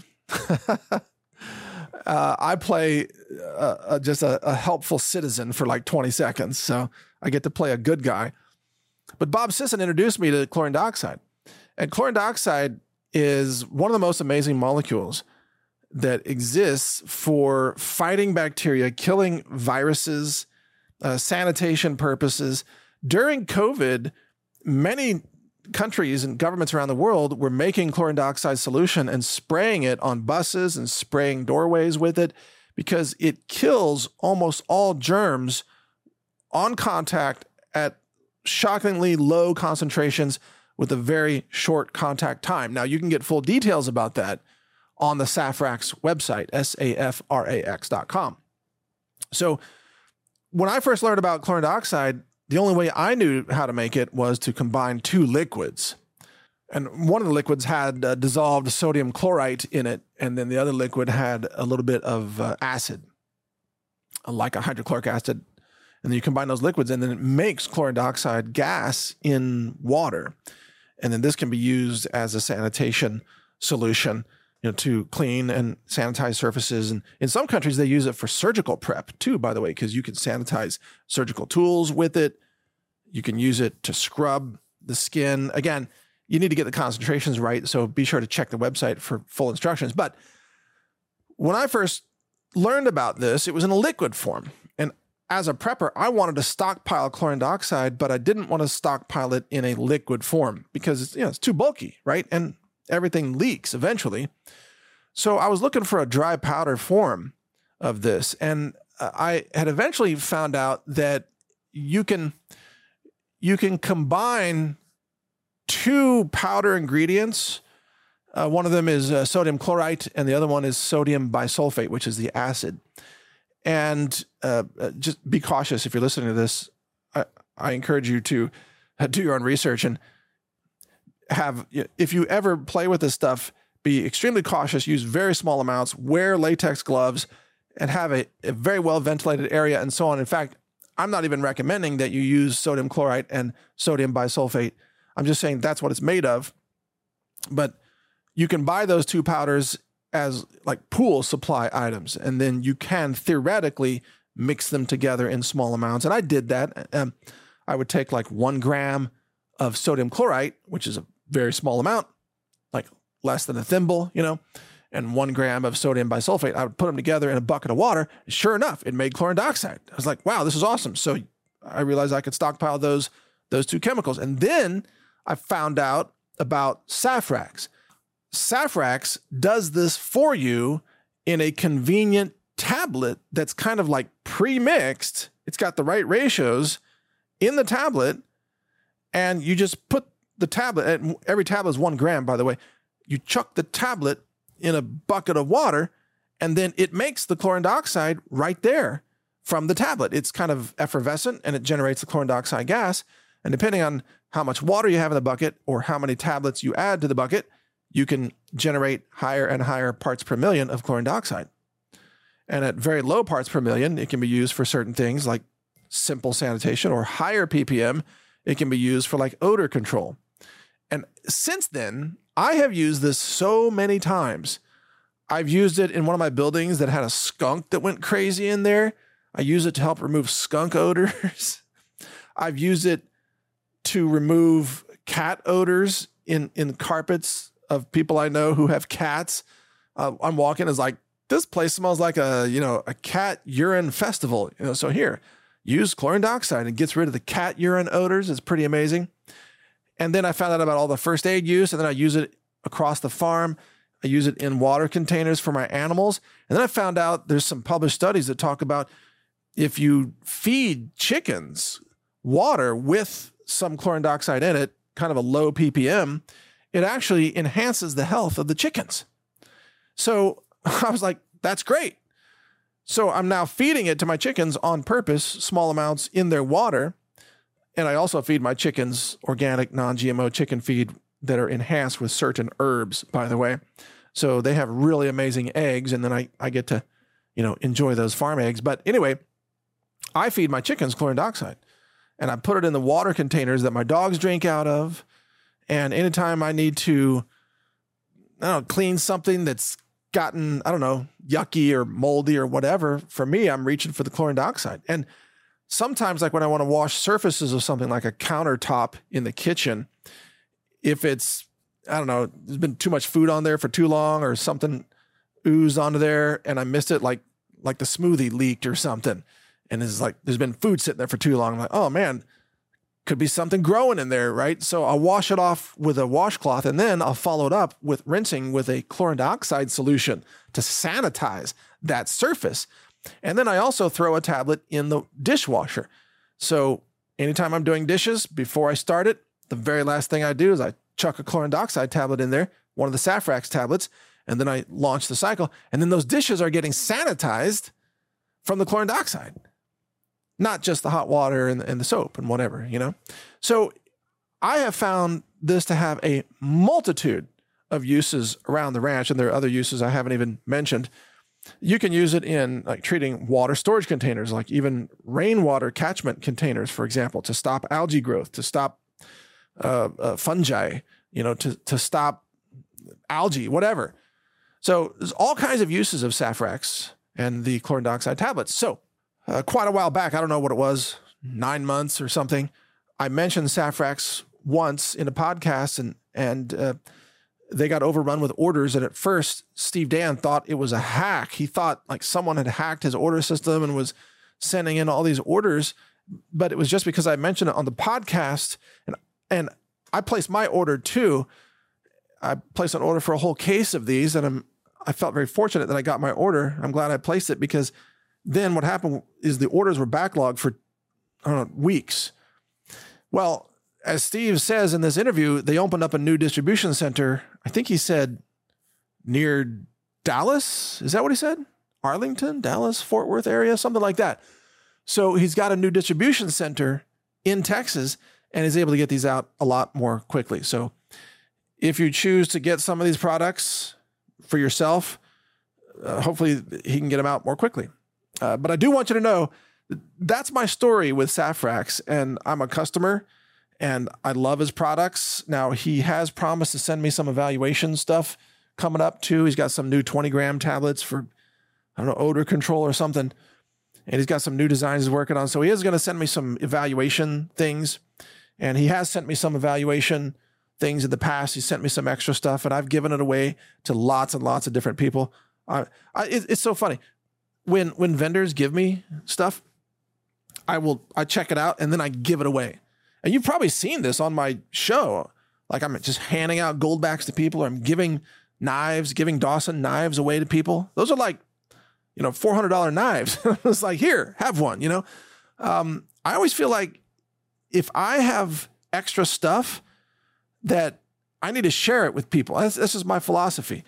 uh, I play uh, uh, just a, a helpful citizen for like twenty seconds. So I get to play a good guy. But Bob Sisson introduced me to chlorine dioxide. And chlorine dioxide is one of the most amazing molecules that exists for fighting bacteria, killing viruses, uh, sanitation purposes. During COVID, many countries and governments around the world were making chlorine dioxide solution and spraying it on buses and spraying doorways with it because it kills almost all germs on contact at shockingly low concentrations with a very short contact time. Now, you can get full details about that on the Safrax website, S A F R A X dot com. So when I first learned about chlorine dioxide, the only way I knew how to make it was to combine two liquids. And one of the liquids had uh, dissolved sodium chlorite in it, and then the other liquid had a little bit of uh, acid, like a hydrochloric acid. And then you combine those liquids, and then it makes chlorine dioxide gas in water. And then this can be used as a sanitation solution, you know, to clean and sanitize surfaces. And in some countries, they use it for surgical prep too, by the way, because you can sanitize surgical tools with it. You can use it to scrub the skin. Again, you need to get the concentrations right, so be sure to check the website for full instructions. But when I first learned about this, it was in a liquid form. And as a prepper, I wanted to stockpile chlorine dioxide, but I didn't want to stockpile it in a liquid form because it's, you know, it's too bulky, right? And everything leaks eventually. So I was looking for a dry powder form of this. And I had eventually found out that you can, you can combine two powder ingredients. Uh, one of them is uh, sodium chlorite, and the other one is sodium bisulfate, which is the acid. And uh, just be cautious if you're listening to this. I, I encourage you to uh, do your own research and have, if you ever play with this stuff, be extremely cautious, use very small amounts, wear latex gloves, and have a, a very well ventilated area and so on. In fact, I'm not even recommending that you use sodium chlorite and sodium bisulfate. I'm just saying that's what it's made of. But you can buy those two powders as like pool supply items, and then you can theoretically mix them together in small amounts. And I did that. Um, I would take like one gram of sodium chlorite, which is a very small amount, like less than a thimble, you know, and one gram of sodium bisulfate. I would put them together in a bucket of water. Sure enough, it made chlorine dioxide. I was like, wow, this is awesome. So I realized I could stockpile those, those two chemicals. And then I found out about Safrax. Safrax does this for you in a convenient tablet that's kind of like pre-mixed. It's got the right ratios in the tablet, and you just put the tablet, and every tablet is one gram, by the way. You chuck the tablet in a bucket of water, and then it makes the chlorine dioxide right there from the tablet. It's kind of effervescent, and it generates the chlorine dioxide gas. And depending on how much water you have in the bucket or how many tablets you add to the bucket, you can generate higher and higher parts per million of chlorine dioxide. And at very low parts per million, it can be used for certain things like simple sanitation, or higher P P M, it can be used for like odor control. And since then, I have used this so many times. I've used it in one of my buildings that had a skunk that went crazy in there. I use it to help remove skunk odors. I've used it to remove cat odors in, in carpets of people I know who have cats. Uh, I'm walking, it's like, this place smells like a, you know, a cat urine festival. You know, so here, use chlorine dioxide and gets rid of the cat urine odors. It's pretty amazing. And then I found out about all the first aid use, and then I use it across the farm. I use it in water containers for my animals. And then I found out there's some published studies that talk about if you feed chickens water with some chlorine dioxide in it, kind of a low P P M, it actually enhances the health of the chickens. So I was like, that's great. So I'm now feeding it to my chickens on purpose, small amounts in their water. And I also feed my chickens organic, non-G M O chicken feed that are enhanced with certain herbs, by the way. So they have really amazing eggs, and then I, I get to, you know, enjoy those farm eggs. But anyway, I feed my chickens chlorine dioxide, and I put it in the water containers that my dogs drink out of. And anytime I need to, I don't know, clean something that's gotten, I don't know, yucky or moldy or whatever, for me, I'm reaching for the chlorine dioxide. And sometimes, like when I want to wash surfaces of something like a countertop in the kitchen, if it's, I don't know, there's been too much food on there for too long, or something oozed onto there and I missed it, like like the smoothie leaked or something, and it's like there's been food sitting there for too long. I'm like, oh man, could be something growing in there, right? So I'll wash it off with a washcloth, and then I'll follow it up with rinsing with a chlorine dioxide solution to sanitize that surface. And then I also throw a tablet in the dishwasher. So anytime I'm doing dishes, before I start it, the very last thing I do is I chuck a chlorine dioxide tablet in there, one of the Safrax tablets, and then I launch the cycle. And then those dishes are getting sanitized from the chlorine dioxide, not just the hot water and, and the soap and whatever, you know? So I have found this to have a multitude of uses around the ranch, and there are other uses I haven't even mentioned. You can use it in like treating water storage containers, like even rainwater catchment containers, for example, to stop algae growth, to stop uh, uh, fungi, you know, to, to stop algae, whatever. So there's all kinds of uses of Safrax and the chlorine dioxide tablets. So uh, quite a while back, I don't know what it was, nine months or something, I mentioned Safrax once in a podcast, and and uh, they got overrun with orders. And at first, Steve Dan thought it was a hack. He thought like someone had hacked his order system and was sending in all these orders. But it was just because I mentioned it on the podcast, and and I placed my order too. I placed an order for a whole case of these, and I'm I felt very fortunate that I got my order. I'm glad I placed it, because then what happened is the orders were backlogged for I don't know, weeks. Well, as Steve says in this interview, they opened up a new distribution center. I think he said near Dallas. Is that what he said? Arlington, Dallas, Fort Worth area, something like that. So he's got a new distribution center in Texas and is able to get these out a lot more quickly. So if you choose to get some of these products for yourself, uh, hopefully he can get them out more quickly. Uh, but I do want you to know that's my story with Safrax, and I'm a customer and I love his products. Now, he has promised to send me some evaluation stuff coming up too. He's got some new twenty gram tablets for, I don't know, odor control or something. And he's got some new designs he's working on. So he is going to send me some evaluation things. And he has sent me some evaluation things in the past. He sent me some extra stuff, and I've given it away to lots and lots of different people. I, I, it, it's so funny. When, when vendors give me stuff, I will, I check it out and then I give it away. And you've probably seen this on my show. Like I'm just handing out Goldbacks to people, or I'm giving knives, giving Dawson knives away to people. Those are like, you know, four hundred dollars knives. It's like, here, have one, you know? Um, I always feel like if I have extra stuff, that I need to share it with people. That's, that's just my philosophy.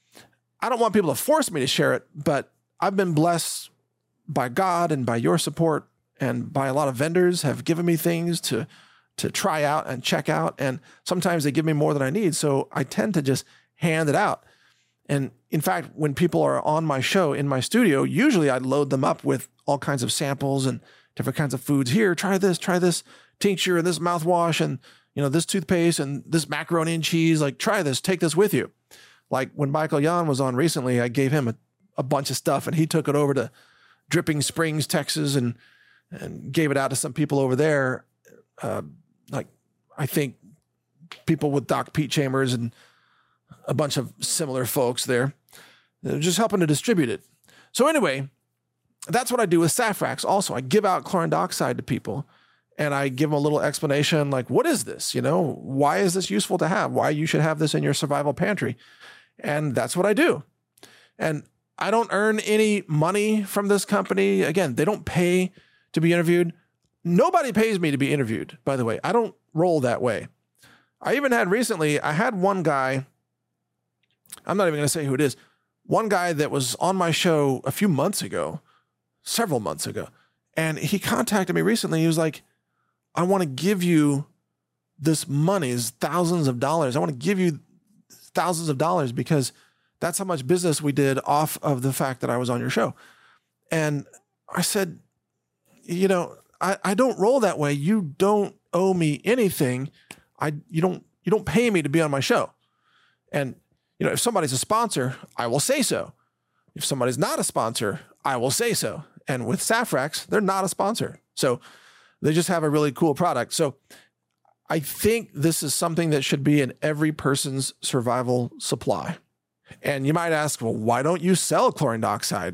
I don't want people to force me to share it, but I've been blessed by God and by your support, and by a lot of vendors have given me things to, to try out and check out. And sometimes they give me more than I need. So I tend to just hand it out. And in fact, when people are on my show in my studio, usually I load them up with all kinds of samples and different kinds of foods. Here, try this, try this tincture and this mouthwash and, you know, this toothpaste and this macaroni and cheese. Like, try this, take this with you. Like when Michael Yan was on recently, I gave him a, a bunch of stuff, and he took it over to Dripping Springs, Texas, and and gave it out to some people over there. Uh, like, I think people with Doc Pete Chambers and a bunch of similar folks there. They're just helping to distribute it. So anyway, that's what I do with Safrax. Also, I give out chlorine dioxide to people, and I give them a little explanation, like, what is this? You know, why is this useful to have? Why you should have this in your survival pantry? And that's what I do. And I don't earn any money from this company. Again, they don't pay to be interviewed. Nobody pays me to be interviewed, by the way. I don't roll that way. I even had recently, I had one guy, I'm not even going to say who it is, one guy that was on my show a few months ago, several months ago, and he contacted me recently. He was like, I want to give you this money, it's thousands of dollars. I want to give you thousands of dollars because that's how much business we did off of the fact that I was on your show. And I said, you know, I, I don't roll that way. You don't owe me anything. I, you don't, you don't pay me to be on my show. And, you know, if somebody's a sponsor, I will say so. If somebody's not a sponsor, I will say so. And with Safrax, they're not a sponsor. So they just have a really cool product. So I think this is something that should be in every person's survival supply. And you might ask, well, why don't you sell chlorine dioxide?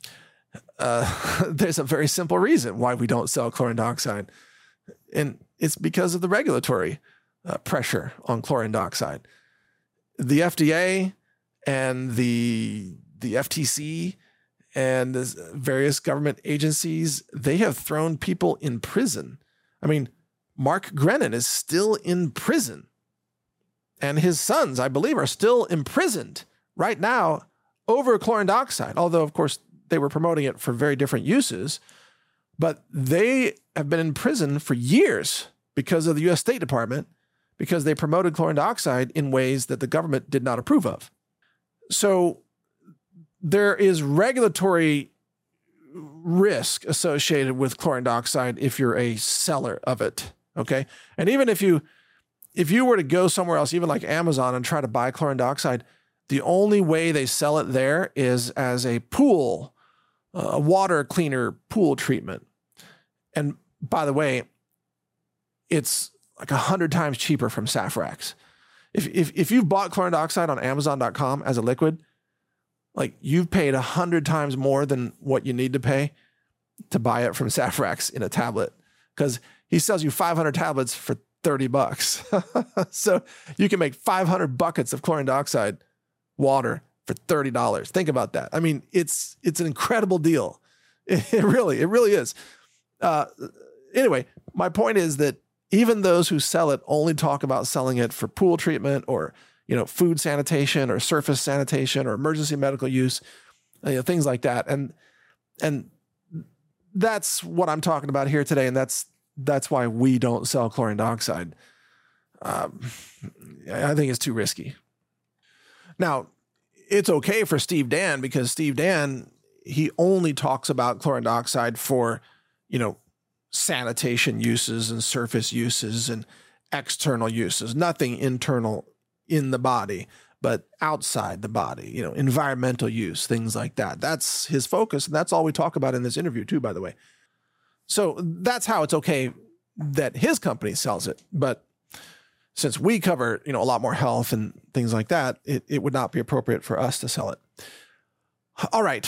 Uh, there's a very simple reason why we don't sell chlorine dioxide. And it's because of the regulatory uh, pressure on chlorine dioxide. The F D A and the, the F T C and there's various government agencies, they have thrown people in prison. I mean, Mark Grennan is still in prison. And his sons, I believe, are still imprisoned right now over chlorine dioxide, although, of course, they were promoting it for very different uses. But they have been in prison for years because of the U S State Department, because they promoted chlorine dioxide in ways that the government did not approve of. So there is regulatory risk associated with chlorine dioxide if you're a seller of it, okay? And even if you if you were to go somewhere else, even like Amazon, and try to buy chlorine dioxide, the only way they sell it there is as a pool, a water cleaner pool treatment. And by the way, it's like a hundred times cheaper from Safrax. If, if, if you've bought chlorine dioxide on Amazon dot com as a liquid, like you've paid a hundred times more than what you need to pay to buy it from Safrax in a tablet, because he sells you five hundred tablets for thirty bucks. So you can make five hundred buckets of chlorine dioxide water for thirty dollars. Think about that. I mean, it's, it's an incredible deal. It, it really, it really is. Uh, anyway, my point is that even those who sell it only talk about selling it for pool treatment or, you know, food sanitation or surface sanitation or emergency medical use, you know, things like that. And, and that's what I'm talking about here today. And that's, that's why we don't sell chlorine dioxide. Um, I think it's too risky. Now, it's okay for Steve Dan, because Steve Dan, he only talks about chlorine dioxide for, you know, sanitation uses and surface uses and external uses, nothing internal in the body, but outside the body, you know, environmental use, things like that. That's his focus. And that's all we talk about in this interview too, by the way. So that's how it's okay that his company sells it. But since we cover, you know, a lot more health and things like that, it, it would not be appropriate for us to sell it. All right.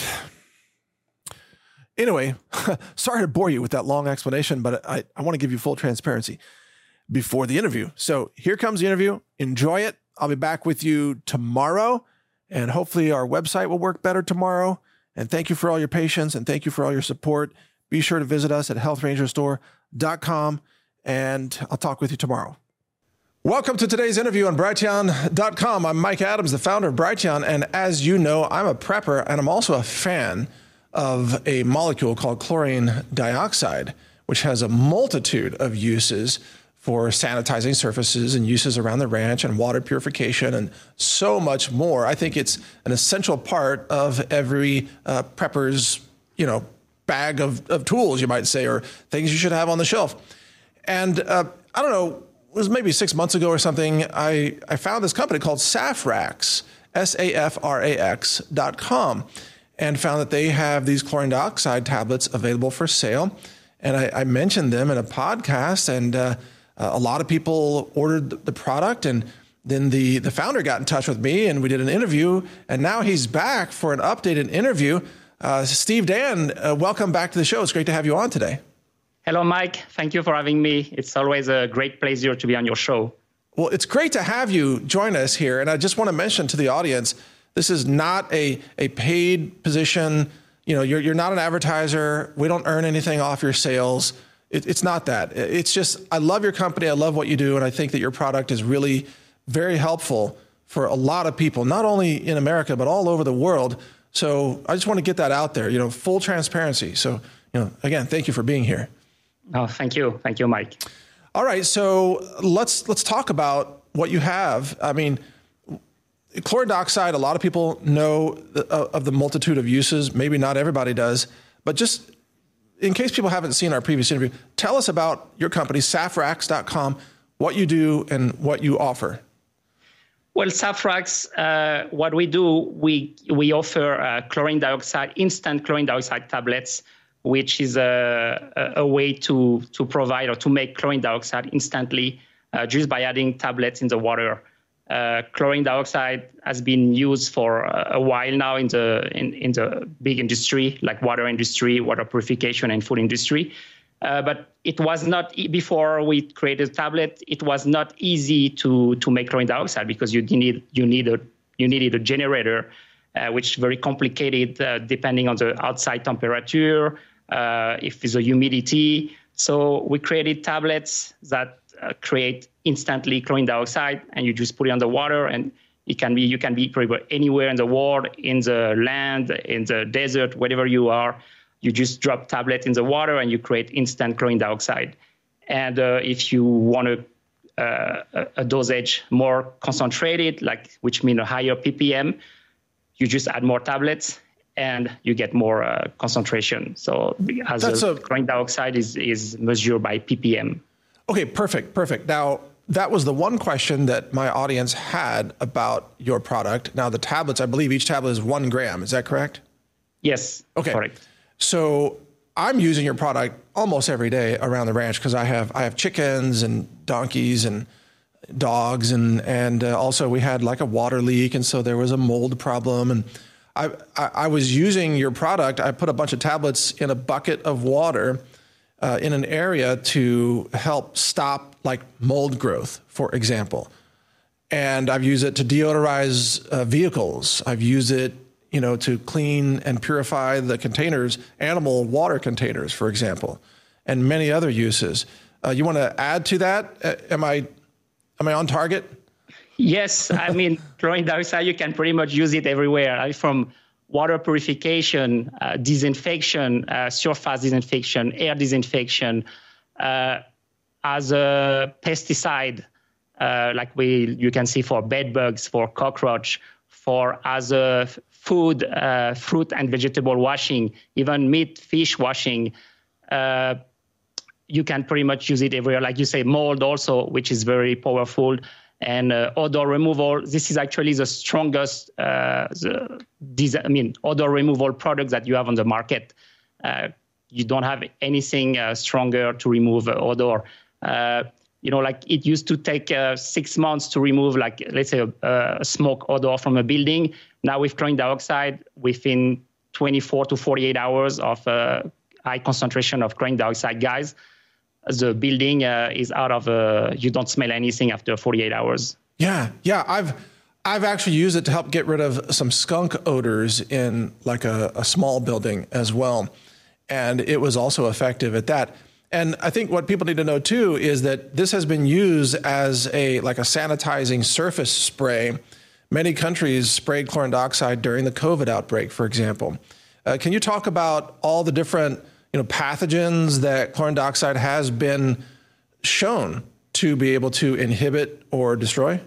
Anyway, sorry to bore you with that long explanation, but I, I want to give you full transparency before the interview. So here comes the interview. Enjoy it. I'll be back with you tomorrow, and hopefully our website will work better tomorrow. And thank you for all your patience, and thank you for all your support. Be sure to visit us at health ranger store dot com, and I'll talk with you tomorrow. Welcome to today's interview on Brighteon dot com. I'm Mike Adams, the founder of Brighteon, and as you know, I'm a prepper, and I'm also a fan of a molecule called chlorine dioxide, which has a multitude of uses for sanitizing surfaces and uses around the ranch and water purification and so much more. I think it's an essential part of every uh, prepper's, you know, bag of, of tools, you might say, or things you should have on the shelf. And uh, I don't know, it was maybe six months ago or something, I, I found this company called Safrax, S A F R A X dot com, and found that they have these chlorine dioxide tablets available for sale. And I, I mentioned them in a podcast, and uh, a lot of people ordered the product, and then the, the founder got in touch with me, and we did an interview, and now he's back for an updated interview. Uh, Steve Dan, uh, welcome back to the show. It's great to have you on today. Hello, Mike. Thank you for having me. It's always a great pleasure to be on your show. Well, it's great to have you join us here. And I just want to mention to the audience, this is not a, a paid position. You know, you're, you're not an advertiser. We don't earn anything off your sales. It, it's not that. It's just, I love your company. I love what you do. And I think that your product is really very helpful for a lot of people, not only in America, but all over the world. So I just want to get that out there, you know, full transparency. So, you know, again, thank you for being here. Oh, thank you. Thank you, Mike. All right. So let's, let's talk about what you have. I mean, chlorine dioxide, a lot of people know the, uh, of the multitude of uses. Maybe not everybody does, but just in case people haven't seen our previous interview, tell us about your company, Safrax dot com, what you do and what you offer. Well, Safrax, uh, what we do, we we offer uh, chlorine dioxide, instant chlorine dioxide tablets, which is a, a, a way to, to provide or to make chlorine dioxide instantly uh, just by adding tablets in the water. Uh, chlorine dioxide has been used for a while now in the in, in the big industry, like water industry, water purification, and food industry. Uh, but it was not, before we created a tablet, it was not easy to to make chlorine dioxide because you need you need a you needed a generator, uh, which is very complicated uh, depending on the outside temperature, uh, if there's a humidity. So we created tablets that uh, create instantly chlorine dioxide, and you just put it on the water, and it can be you can be pretty much anywhere in the world, in the land, in the desert, wherever you are. You just drop tablet in the water, and you create instant chlorine dioxide. And uh, if you want to uh, a dosage more concentrated, like which means a higher P P M, you just add more tablets, and you get more uh, concentration. So as That's a, a, chlorine dioxide is, is measured by P P M. Okay, perfect, perfect. Now, that was the one question that my audience had about your product. Now, the tablets, I believe each tablet is one gram. Is that correct? Yes, okay. Correct. So I'm using your product almost every day around the ranch because I have I have chickens and donkeys and dogs, and and uh, also we had like a water leak, and so there was a mold problem, and I, I I was using your product. I put a bunch of tablets in a bucket of water uh, in an area to help stop like mold growth, for example, and I've used it to deodorize uh, vehicles. I've used it, you know, to clean and purify the containers, animal water containers, for example, and many other uses. Uh, you want to add to that? Uh, am I am I on target? Yes, I mean, chlorine dioxide, you can pretty much use it everywhere, right? From water purification, uh, disinfection, uh, surface disinfection, air disinfection, uh, as a pesticide, uh, like we you can see for bed bugs, for cockroach, for as a food, uh, fruit and vegetable washing, even meat, fish washing. Uh, you can pretty much use it everywhere. Like you say, mold also, which is very powerful. And uh, odor removal. This is actually the strongest, uh, the, these, I mean, odor removal product that you have on the market. Uh, you don't have anything uh, stronger to remove uh, odor. Uh, you know, like it used to take uh, six months to remove, like, let's say, a, a smoke odor from a building. Now with chlorine dioxide, within twenty-four to forty-eight hours of uh, high concentration of chlorine dioxide gas, the building uh, is out of, uh, you don't smell anything after forty-eight hours. Yeah, yeah. I've I've actually used it to help get rid of some skunk odors in like a, a small building as well. And it was also effective at that. And I think what people need to know too is that this has been used as a like a sanitizing surface spray. Many countries sprayed chlorine dioxide during the COVID outbreak, for example. Uh, can you talk about all the different you know, pathogens that chlorine dioxide has been shown to be able to inhibit or destroy?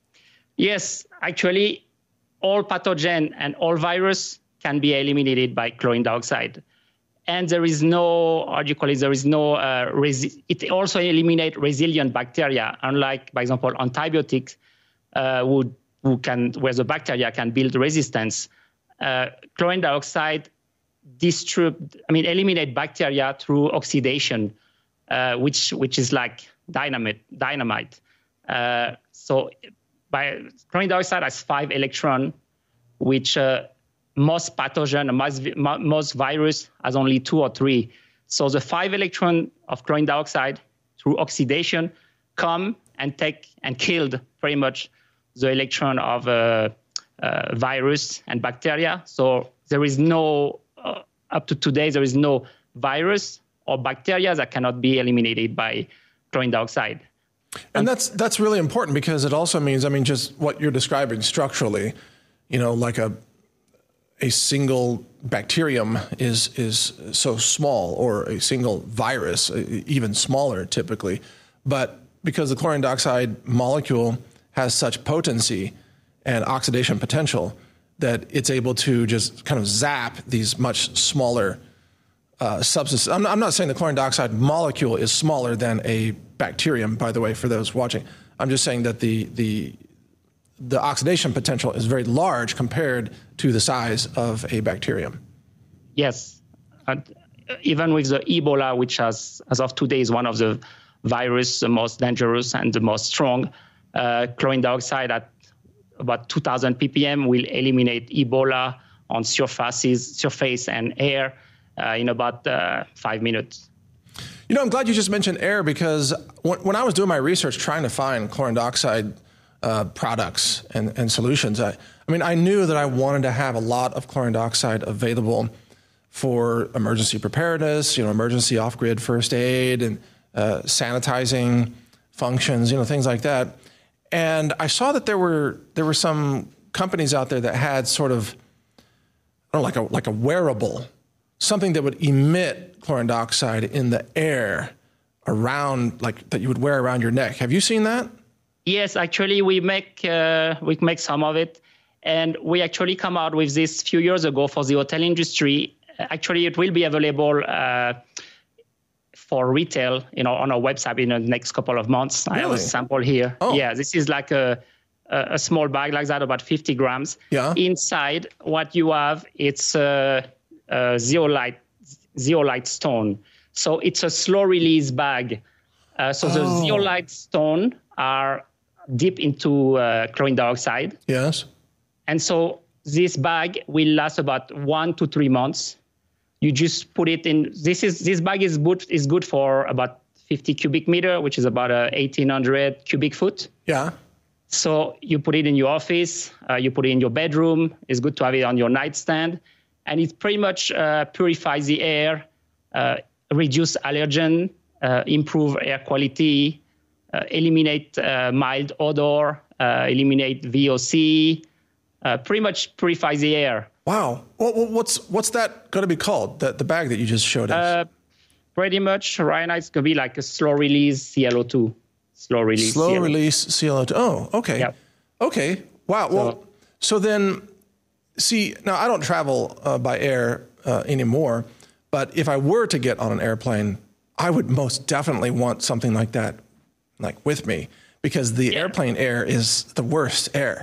Yes, actually, all pathogen and all virus can be eliminated by chlorine dioxide. And there is no, how do you call it, there is no, uh, resi- it also eliminates resilient bacteria, unlike, for example, antibiotics, uh, would, who can, where the bacteria can build resistance. Uh, chlorine dioxide distribute, I mean, eliminate bacteria through oxidation, uh, which which is like dynamite. Dynamite. Uh, so, by chlorine dioxide has five electrons, which uh, most pathogen, most most virus has only two or three. So the five electrons of chlorine dioxide through oxidation come and take and killed pretty much the electron of uh, uh, virus and bacteria. So there is no Uh, up to today, there is no virus or bacteria that cannot be eliminated by chlorine dioxide. And that's that's really important because it also means, I mean, just what you're describing structurally, you know, like a a single bacterium is is so small, or a single virus even smaller typically, but because the chlorine dioxide molecule has such potency and oxidation potential, that it's able to just kind of zap these much smaller uh, substances. I'm not, I'm not saying the chlorine dioxide molecule is smaller than a bacterium, by the way, for those watching. I'm just saying that the the the oxidation potential is very large compared to the size of a bacterium. Yes. And even with the Ebola, which has, as of today is one of the virus the most dangerous and the most strong, uh, chlorine dioxide at about two thousand P P M will eliminate Ebola on surfaces, surface and air uh, in about uh, five minutes. You know, I'm glad you just mentioned air because when, when I was doing my research trying to find chlorine dioxide uh, products and, and solutions. I, I mean, I knew that I wanted to have a lot of chlorine dioxide available for emergency preparedness, you know, emergency off-grid first aid and uh, sanitizing functions, you know, things like that. And I saw that there were there were some companies out there that had sort of, I don't know, like a like a wearable, something that would emit chlorine dioxide in the air around, like that you would wear around your neck. Have you seen that? Yes, actually, we make uh, we make some of it, and we actually come out with this a few years ago for the hotel industry. Actually, it will be available uh, for retail, you know, on our website in the next couple of months. Really? I have a sample here. Oh. Yeah, this is like a a small bag like that, about fifty grams. Yeah. Inside, what you have, it's a, a zeolite zeolite stone. So it's a slow release bag. Uh, so oh. the zeolite stone are deep into uh, chlorine dioxide. Yes. And so this bag will last about one to three months. You just put it in. This is this bag is good is good for about fifty cubic meter, which is about a eighteen hundred cubic foot. Yeah. So you put it in your office. Uh, you put it in your bedroom. It's good to have it on your nightstand, and it pretty much uh, purifies the air, uh, reduce allergen, uh, improve air quality, uh, eliminate uh, mild odor, uh, eliminate V O C. Uh, pretty much purifies the air. Wow. Well, what's what's that going to be called? The the bag that you just showed us. Uh, pretty much right now it's going to be like a slow release C L O two. Slow release. Slow C L O two. Release C L O two. Oh, okay. Yep. Okay. Wow. So, well, so then, see, now I don't travel uh, by air uh, anymore, but if I were to get on an airplane, I would most definitely want something like that, like with me, because the yeah. airplane air is the worst air.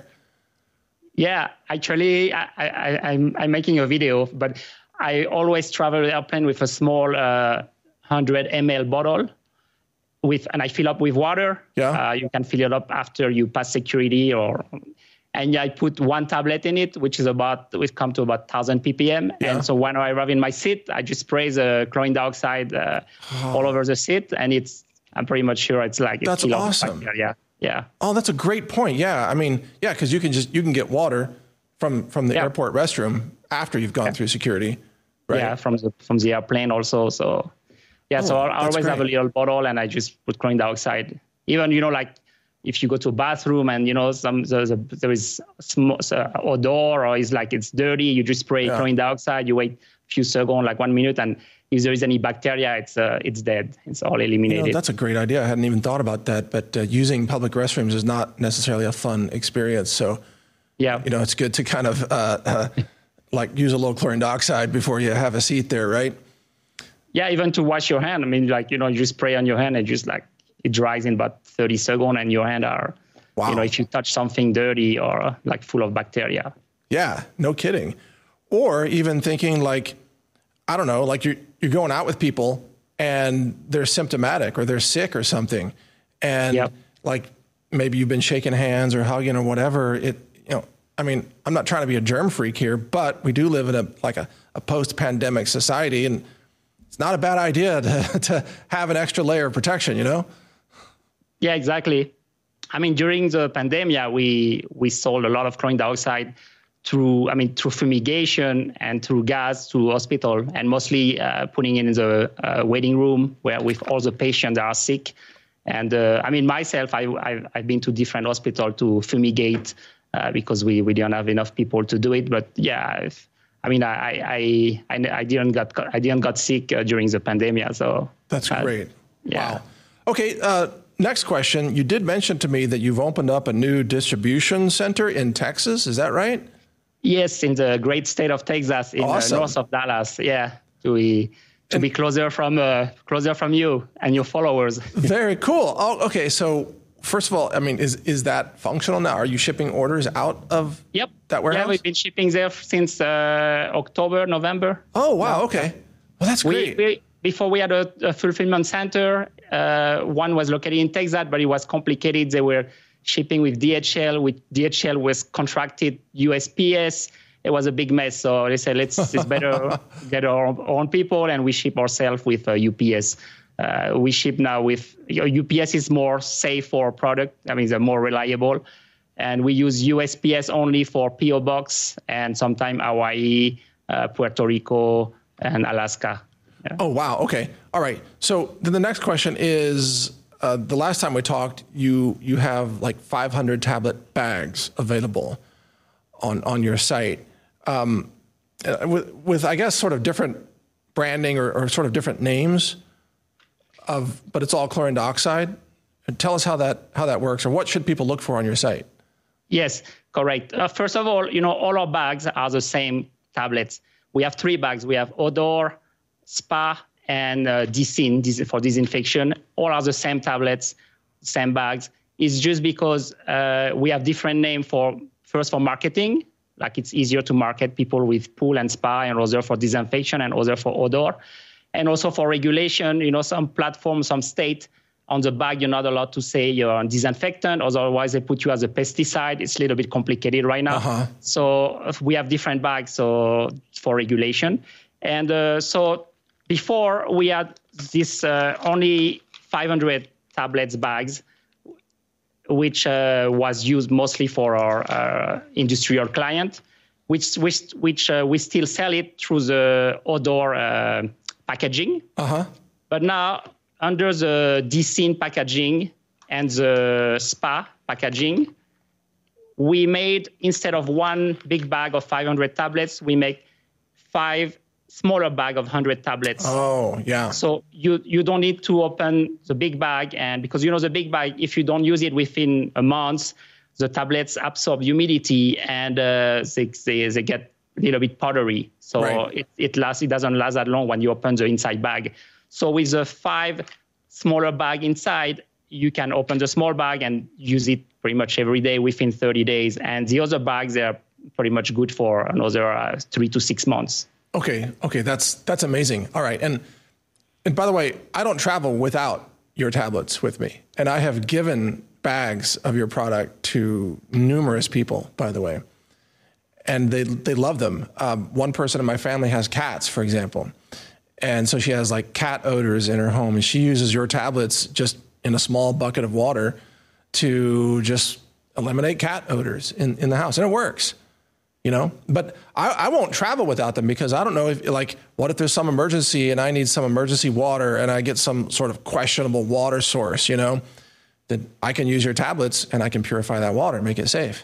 Yeah, actually, I, I, I'm, I'm making a video, but I always travel with airplane with a small uh, one hundred milliliter bottle, with, and I fill up with water. Yeah. Uh, you can fill it up after you pass security, or, and I put one tablet in it, which is about, which come to about one thousand p p m. Yeah. And so when I arrive in my seat, I just spray the chlorine dioxide uh, oh. all over the seat, and it's, I'm pretty much sure it's like, that's it's awesome. Yeah. Yeah. Oh, that's a great point. Yeah. I mean, yeah, because you can just, you can get water from, from the yeah. airport restroom after you've gone yeah. through security. Right. Yeah. From the, from the airplane also. So yeah. Oh, so I always great. have a little bottle, and I just put chlorine dioxide. Even, you know, like if you go to a bathroom and, you know, some, there's a, there is some odor, or it's like, it's dirty, you just spray yeah. chlorine dioxide, you wait a few seconds, like one minute, and if there is any bacteria, it's uh, it's dead. It's all eliminated. You know, that's a great idea. I hadn't even thought about that. But uh, using public restrooms is not necessarily a fun experience. So, yeah, you know, it's good to kind of uh, uh, like use a little chlorine dioxide before you have a seat there, right? Yeah, even to wash your hand. I mean, like, you know, you spray on your hand and just like it dries in about thirty seconds, and your hand are, wow. you know, if you touch something dirty or like full of bacteria. Yeah, no kidding. Or even thinking like, I don't know, like you're, you're going out with people and they're symptomatic or they're sick or something. And yep. like maybe you've been shaking hands or hugging or whatever. It, you know, I mean, I'm not trying to be a germ freak here, but we do live in a, like a, a post-pandemic society, and it's not a bad idea to, to have an extra layer of protection, you know? Yeah, exactly. I mean, during the pandemic, we, we sold a lot of chlorine dioxide through, I mean, through fumigation and through gas to hospital, and mostly uh, putting it in the uh, waiting room where with all the patients that are sick. And uh, I mean, myself, I, I've, I've been to different hospitals to fumigate uh, because we, we didn't have enough people to do it. But yeah, if, I mean, I, I, I, I didn't got, I didn't got sick uh, during the pandemic. So that's uh, great. Yeah. Wow. Okay. Uh, next question. You did mention to me that you've opened up a new distribution center in Texas. Is that right? Yes, in the great state of Texas, in awesome. the north of Dallas. Yeah, to be to be closer from uh, closer from you and your followers. Very cool. Oh, okay. So first of all, I mean, is is that functional now? Are you shipping orders out of yep. that warehouse? Yeah, we've been shipping there since uh, October, November. Oh wow. Okay. Well, that's great. We, we, before we had a, a fulfillment center. Uh, one was located in Texas, but it was complicated. They were shipping with D H L, with D H L was contracted U S P S. It was a big mess. So they said, let's, it's better get our own people, and we ship ourselves with uh, U P S. Uh, we ship now with, you know, U P S is more safe for product. I mean, they're more reliable. And we use U S P S only for P O Box and sometimes Hawaii, uh, Puerto Rico, and Alaska. Yeah. Oh, wow. Okay. All right. So then the next question is, uh, the last time we talked, you you have like five hundred tablet bags available on, on your site um, with, with, I guess, sort of different branding or, or sort of different names of, but it's all chlorine dioxide. And tell us how that how that works, or what should people look for on your site? Yes, correct. Uh, first of all, you know, all our bags are the same tablets. We have three bags. We have Odor, Spa, and uh, Desin for disinfection. All are the same tablets, same bags. It's just because uh, we have different name for, first for marketing, like it's easier to market people with pool and spa, and other for disinfection and other for odor. And also for regulation, you know, some platform, some state, on the bag, you're not allowed to say you're a disinfectant, otherwise they put you as a pesticide. It's a little bit complicated right now. Uh-huh. So we have different bags so for regulation. And uh, so before we had this uh, only five hundred tablets bags, which uh, was used mostly for our uh, industrial client, which, which, which uh, we still sell it through the Odor uh, packaging. Uh-huh. But now, under the Desin packaging and the Spa packaging, we made, instead of one big bag of five hundred tablets, we make five smaller bag of one hundred tablets. Oh, yeah. So you, you don't need to open the big bag, and because, you know, the big bag, if you don't use it within a month, the tablets absorb humidity and uh, they, they, they get a little bit powdery. So right. it, it lasts, it doesn't last that long when you open the inside bag. So with a five smaller bag inside, you can open the small bag and use it pretty much every day within thirty days. And the other bags, they're pretty much good for another uh, three to six months. Okay. Okay. That's, that's amazing. All right. And, and by the way, I don't travel without your tablets with me. And I have given bags of your product to numerous people, by the way. And they, they love them. Um, one person in my family has cats, for example. And so she has like cat odors in her home, and she uses your tablets just in a small bucket of water to just eliminate cat odors in, in the house. And it works, you know, but I, I won't travel without them because I don't know if, like, what if there's some emergency and I need some emergency water and I get some sort of questionable water source, you know, then I can use your tablets and I can purify that water and make it safe.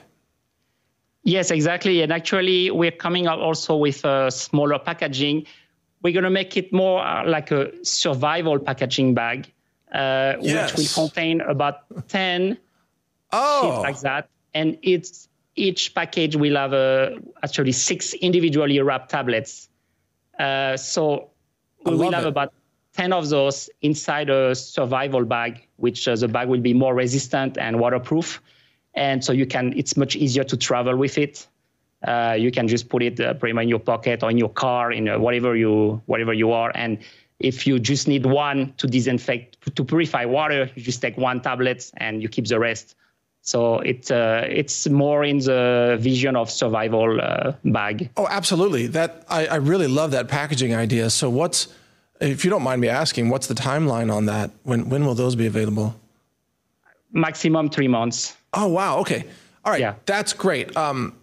Yes, exactly. And actually we're coming up also with a smaller packaging. We're going to make it more uh, like a survival packaging bag, uh, yes. which will contain about ten oh. sheets like that. And it's, each package will have uh, actually six individually wrapped tablets. Uh, so we will have it. about ten of those inside a survival bag, which uh, the bag will be more resistant and waterproof. And so you can, it's much easier to travel with it. Uh, you can just put it uh, pretty much in your pocket or in your car, in uh, whatever you whatever you are. And if you just need one to disinfect, to purify water, you just take one tablet and you keep the rest. So it, uh, it's more in the vision of survival uh, bag. Oh, absolutely. That I, I really love that packaging idea. So what's, if you don't mind me asking, what's the timeline on that? When when will those be available? Maximum three months. Oh, wow. Okay. All right. Yeah. That's great. Um,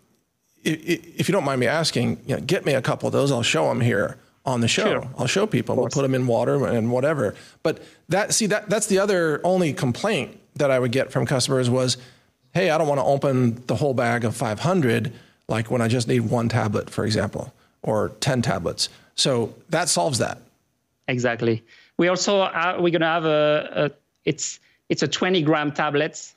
if you don't mind me asking, you know, get me a couple of those. I'll show them here on the show. Sure. I'll show people. We'll put them in water and whatever. But that, see, that that's the other only complaint that I would get from customers was, hey, I don't want to open the whole bag of five hundred, like when I just need one tablet, for example, or ten tablets. So that solves that. Exactly. We also are, we're going to have a, a it's it's a twenty gram tablets.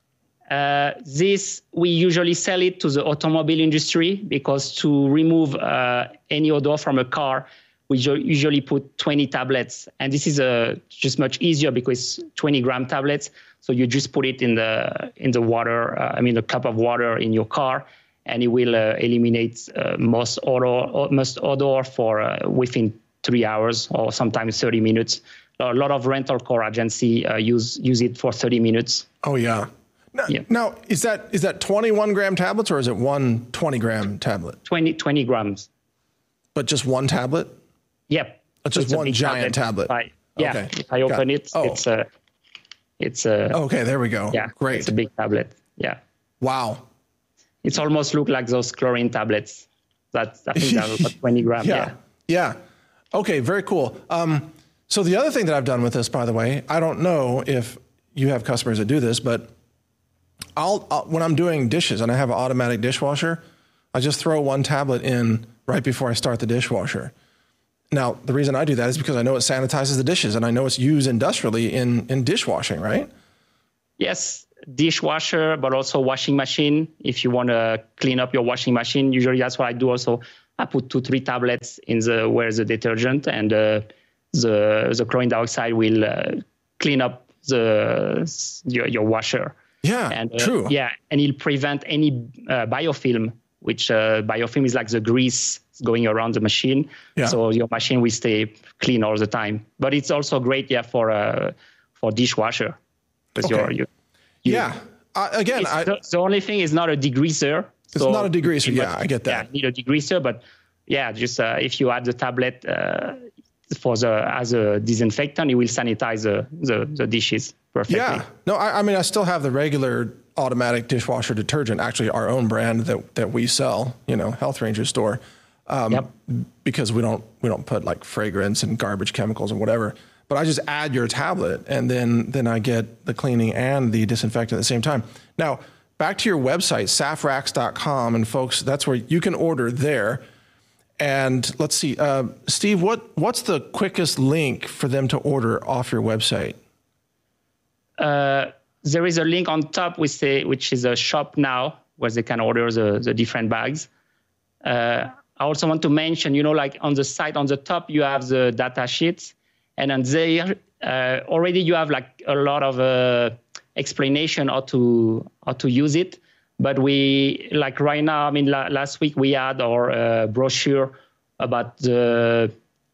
Uh, this, we usually sell it to the automobile industry because to remove uh, any odor from a car, we usually put twenty tablets. And this is uh, just much easier because twenty gram tablets. So you just put it in the in the water, uh, I mean, a cup of water in your car, and it will uh, eliminate uh, most odor, most odor for uh, within three hours or sometimes thirty minutes. A lot of rental car agency uh, use use it for thirty minutes. Oh, yeah. Now, yeah. now, is that is that twenty-one gram tablets or is it one twenty gram tablet? twenty, twenty grams. But just one tablet? Yep. It's just it's one giant tablet. tablet. I, yeah. Okay. If I open it, it oh. it's a, it's a. Okay, there we go. Yeah. Great. It's a big tablet. Yeah. Wow. It's almost look like those chlorine tablets. That I think that's about twenty grams. Yeah. yeah. Yeah. Okay. Very cool. Um, so the other thing that I've done with this, by the way, I don't know if you have customers that do this, but I'll, I'll when I'm doing dishes and I have an automatic dishwasher, I just throw one tablet in right before I start the dishwasher. Now, the reason I do that is because I know it sanitizes the dishes and I know it's used industrially in, in dishwashing, right? Yes, dishwasher, but also washing machine. If you want to clean up your washing machine, usually that's what I do also. I put two, three tablets in the where the detergent and uh, the the chlorine dioxide will uh, clean up the your, your washer. Yeah, and, uh, true. Yeah, and it'll prevent any uh, biofilm, which uh, biofilm is like the grease going around the machine. Yeah. So your machine will stay clean all the time. But it's also great, yeah, for uh, for dishwasher. Because Okay. you're, you, you, Yeah. Uh, again, I, the, the only thing is not a degreaser. it's So not a degreaser. you Yeah, might- I get that. Yeah, need a degreaser, but yeah, just uh, if you add the tablet uh, for the as a disinfectant, it will sanitize the the, the dishes perfectly. Yeah. No, I, I mean, I still have the regular automatic dishwasher detergent, actually our own brand that, that we sell, you know, Health Ranger store, um, Yep. because we don't, we don't put like fragrance and garbage chemicals and whatever, but I just add your tablet and then, then I get the cleaning and the disinfectant at the same time. Now, back to your website, safrax dot com, and folks, that's where you can order there. And let's see, uh, Steve, what, what's the quickest link for them to order off your website? Uh, there is a link on top which, say, which is a shop now where they can order the, the different bags. Uh, I also want to mention, you know, like on the site on the top, you have the data sheets, and on there uh, already you have like a lot of uh, explanation how to how to use it. But we like right now, I mean, la- last week we had our uh, brochure about the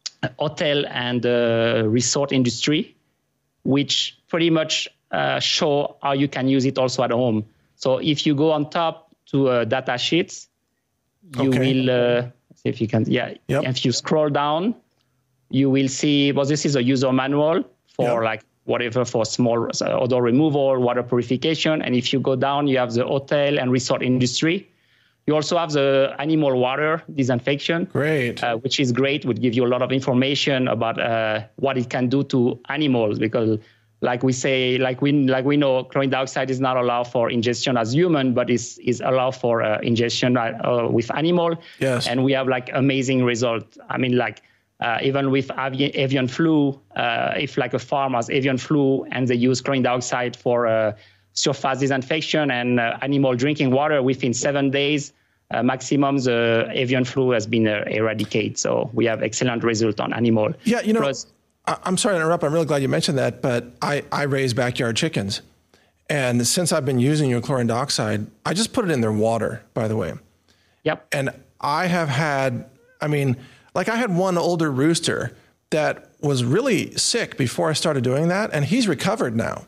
hotel and uh, resort industry, which pretty much uh, show how you can use it also at home. So if you go on top to uh, data sheets, you Okay. will, uh, see if you can, yeah, Yep. if you scroll down, you will see, well, this is a user manual for Yep. like whatever for small uh, odor removal, water purification. And if you go down, you have the hotel and resort industry. You also have the animal water disinfection. Great. Uh, which is great, would give you a lot of information about uh, what it can do to animals, because like we say, like we like we know, chlorine dioxide is not allowed for ingestion as human, but is is allowed for uh, ingestion uh, with animal. Yes. And we have like amazing results. I mean, like uh, even with avian, avian flu, uh, if like a farm has avian flu and they use chlorine dioxide for uh, surface disinfection and uh, animal drinking water, within seven days, uh, maximum, the avian flu has been uh, eradicated. So we have excellent result on animal. Yeah, you know, Plus, I- I'm sorry to interrupt. I'm really glad you mentioned that, but I, I raise backyard chickens. And since I've been using your chlorine dioxide, I just put it in their water, by the way. yep. And I have had, I mean, like I had one older rooster that was really sick before I started doing that, and he's recovered now.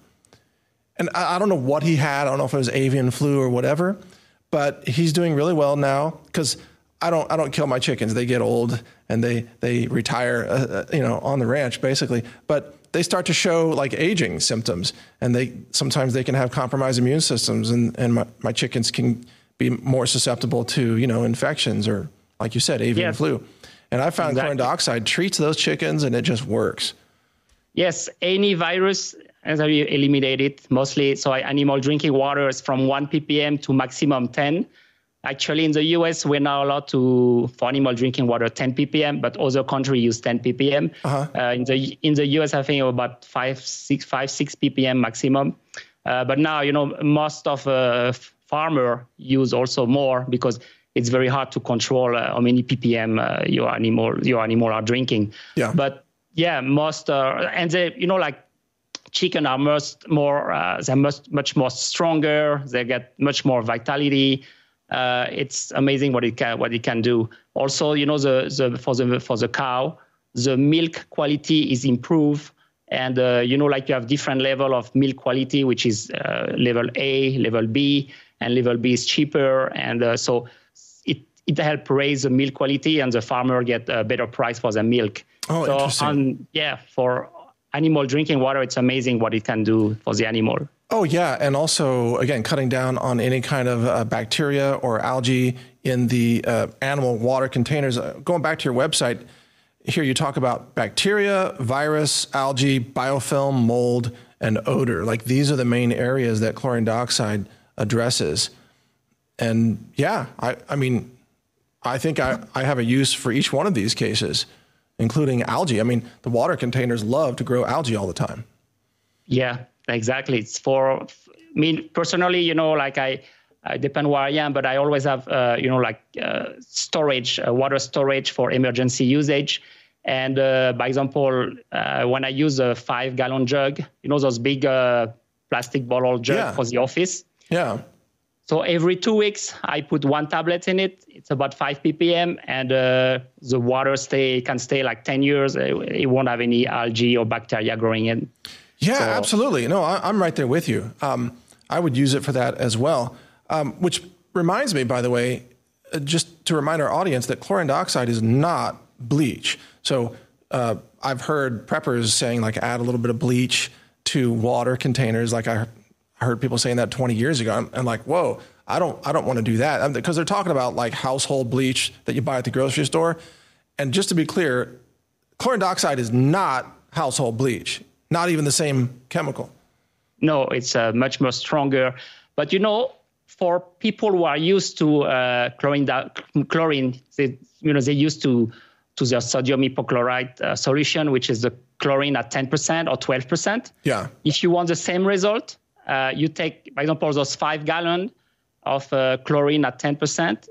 And I, I don't know what he had. I don't know if it was avian flu or whatever, but he's doing really well now because I don't I don't kill my chickens. They get old and they they retire, uh, you know, on the ranch basically. But they start to show like aging symptoms, and they sometimes they can have compromised immune systems, and and my, my chickens can be more susceptible to, you know, infections or, like you said, avian Yes. flu. And I found Exactly. chlorine dioxide treats those chickens, and it just works. Yes, any virus as I eliminate it mostly. So animal drinking water is from one ppm to maximum ten. Actually, in the U S, we're now allowed to, for animal drinking water, ten ppm, but other countries use ten ppm. Uh-huh. Uh, in the in the U S, I think about five, six, five, six ppm maximum. Uh, but now, you know, most of uh, farmer use also more because it's very hard to control uh, how many ppm uh, your animal your animal are drinking. Yeah. But yeah, most uh, and they, you know, like chicken are much more uh, they're much much more stronger. They get much more vitality. Uh, it's amazing what it can what it can do. Also, you know, the the for the for the cow, the milk quality is improved. And, uh, you know, like you have different level of milk quality, which is uh, level A, level B, and level B is cheaper. And uh, so it, it helps raise the milk quality, and the farmer get a better price for the milk. Oh, so interesting. on, yeah, for animal drinking water, it's amazing what it can do for the animal. Oh, yeah. And also, again, cutting down on any kind of uh, bacteria or algae in the uh, animal water containers. Uh, going back to your website, here you talk about bacteria, virus, algae, biofilm, mold, and odor. Like these are the main areas that chlorine dioxide addresses. And yeah, I, I mean, I think I, I have a use for each one of these cases, including algae. I mean, the water containers love to grow algae all the time. Yeah, exactly. It's for me personally, you know, like I, I depend where I am, but I always have, uh, you know, like uh, storage, uh, water storage for emergency usage. And uh, by example, uh, when I use a five gallon jug, you know, those big uh, plastic bottle jug yeah. for the office. Yeah. So every two weeks, I put one tablet in it. It's about five ppm, and uh, the water stay can stay like ten years. It, it won't have any algae or bacteria growing in. Yeah, so, absolutely. No, I, I'm right there with you. Um, I would use it for that as well. Um, which reminds me, by the way, uh, just to remind our audience that chlorine dioxide is not bleach. So uh, I've heard preppers saying like add a little bit of bleach to water containers. Like I heard people saying that twenty years ago. I'm, I'm like, whoa, I don't, I don't want to do that, because they're talking about like household bleach that you buy at the grocery store. And just to be clear, chlorine dioxide is not household bleach, not even the same chemical. No, it's uh, much more stronger. But you know, for people who are used to uh, chlorine, chlorine, they, you know, they used to to their sodium hypochlorite uh, solution, which is the chlorine at ten percent or twelve percent. Yeah. If you want the same result, uh, you take, for example, those five gallon of uh, chlorine at ten percent.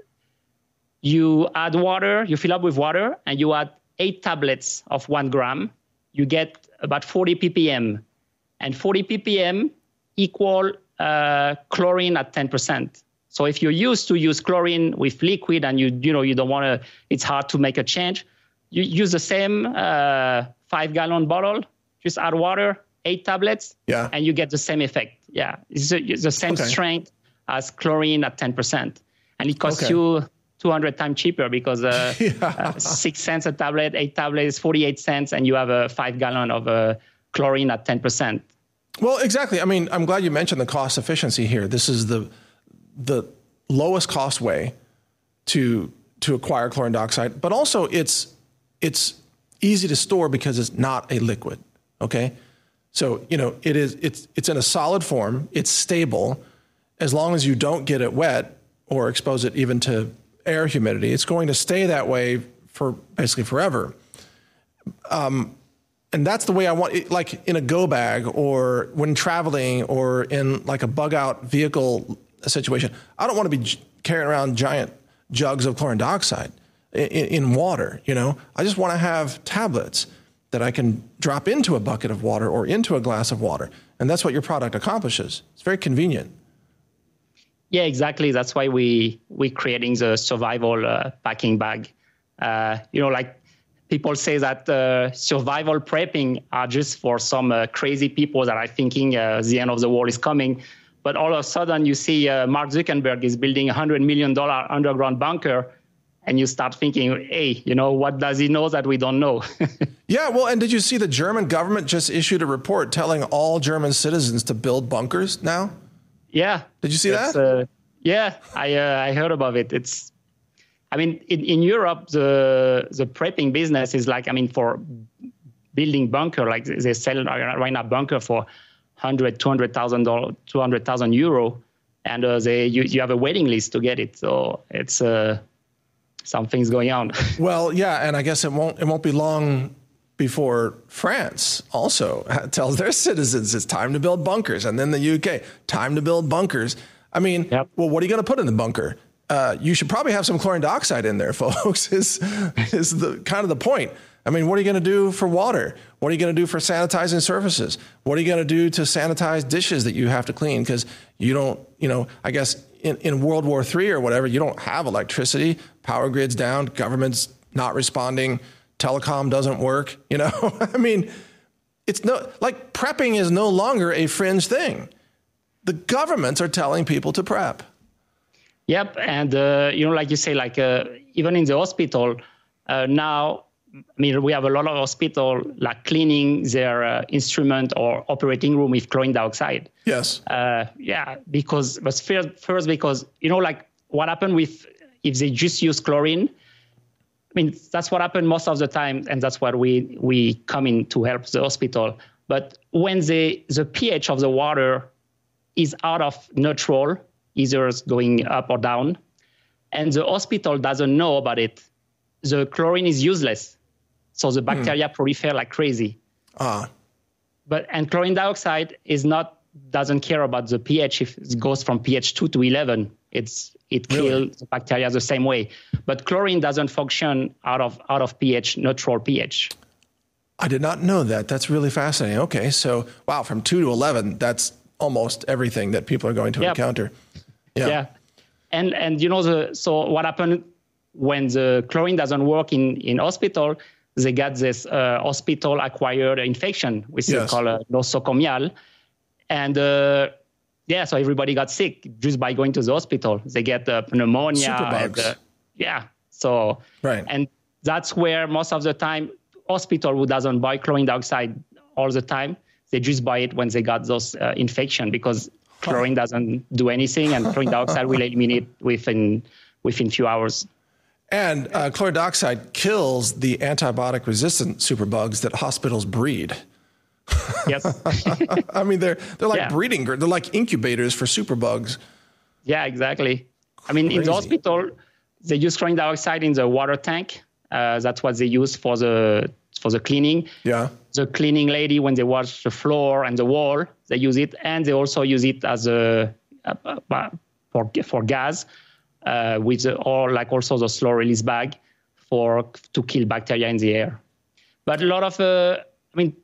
You add water, you fill up with water, and you add eight tablets of one gram. You get about forty ppm, and forty ppm equal uh, chlorine at ten percent. So if you're used to use chlorine with liquid and you you know you don't want to, it's hard to make a change, you use the same uh, five gallon bottle, just add water, eight tablets, yeah. and you get the same effect. Yeah, it's the, it's the same okay. strength as chlorine at ten percent, and it costs okay. you two hundred times cheaper because uh, yeah. uh, six cents a tablet, eight tablets, forty-eight cents, and you have a five gallon of uh, chlorine at ten percent. Well, exactly. I mean, I'm glad you mentioned the cost efficiency here. This is the the lowest cost way to to acquire chlorine dioxide, but also it's it's easy to store because it's not a liquid. Okay, so you know it is it's it's in a solid form. It's stable. As long as you don't get it wet or expose it even to air humidity, it's going to stay that way for basically forever. Um, and that's the way I want it, like in a go bag or when traveling or in like a bug out vehicle situation. I don't want to be j- carrying around giant jugs of chlorine dioxide in, in water. You know, I just want to have tablets that I can drop into a bucket of water or into a glass of water. And that's what your product accomplishes. It's very convenient. Yeah, exactly. That's why we we creating the survival uh, packing bag. Uh, you know, like people say that uh, survival prepping are just for some uh, crazy people that are thinking uh, the end of the world is coming. But all of a sudden, you see uh, Mark Zuckerberg is building a hundred million dollar underground bunker, and you start thinking, hey, you know, what does he know that we don't know? Yeah, well, and did you see the German government just issued a report telling all German citizens to build bunkers now? Yeah. Did you see that? Uh, yeah, I uh, I heard about it. It's, I mean, in, in Europe, the the prepping business is like, I mean, for building bunker, like they sell right now bunker for one hundred, two hundred thousand dollars, two hundred thousand euro, and uh, they you, you have a waiting list to get it. So it's uh, something's going on. Well, yeah, and I guess it won't it won't be long before France also tells their citizens it's time to build bunkers, and then the U K, time to build bunkers. I mean, yep. Well, what are you going to put in the bunker? Uh, you should probably have some chlorine dioxide in there, folks, is, is the kind of the point. I mean, what are you going to do for water? What are you going to do for sanitizing surfaces? What are you going to do to sanitize dishes that you have to clean? Because you don't, you know, I guess in, in World War Three or whatever, you don't have electricity, power grid's down, government's not responding, telecom doesn't work, you know? I mean, it's no, like prepping is no longer a fringe thing. The governments are telling people to prep. Yep. And, uh, you know, like you say, like uh, even in the hospital uh, now, I mean, we have a lot of hospitals like cleaning their uh, instrument or operating room with chlorine dioxide. Yes. Uh, yeah, because but first, first because you know, like what happened with if they just use chlorine. I mean, that's what happened most of the time, and that's what we we come in to help the hospital. But when the the pH of the water is out of neutral, either it's going up or down, and the hospital doesn't know about it, the chlorine is useless. So the bacteria mm. proliferate like crazy. Ah. But and chlorine dioxide is not doesn't care about the pH if it goes from pH two to eleven. It's it kills really? the bacteria the same way. But chlorine doesn't function out of out of pH, neutral pH. I did not know that. That's really fascinating. Okay, so wow, from two to eleven, that's almost everything that people are going to yep. encounter. Yeah. Yeah. And and you know the so what happened when the chlorine doesn't work in, in hospital, they got this uh, hospital acquired infection, which yes. is called uh, nosocomial. And uh, yeah, so everybody got sick just by going to the hospital. They get uh, pneumonia. Superbugs. And, uh, yeah. So, right. And that's where most of the time hospital who doesn't buy chlorine dioxide all the time, they just buy it when they got those uh, infection because chlorine doesn't do anything and chlorine dioxide will eliminate within within few hours. And uh, chlorine dioxide kills the antibiotic-resistant superbugs that hospitals breed. Yes. I mean, they're they're like yeah. breeding, they're like incubators for superbugs. Yeah, exactly. I mean, Crazy. in the hospital, they use chlorine dioxide in the water tank. Uh, that's what they use for the for the cleaning. Yeah. The cleaning lady, when they wash the floor and the wall, they use it, and they also use it as a uh, uh, for for gas, uh, with the, or like also the slow release bag for to kill bacteria in the air. But a lot of, uh, I mean,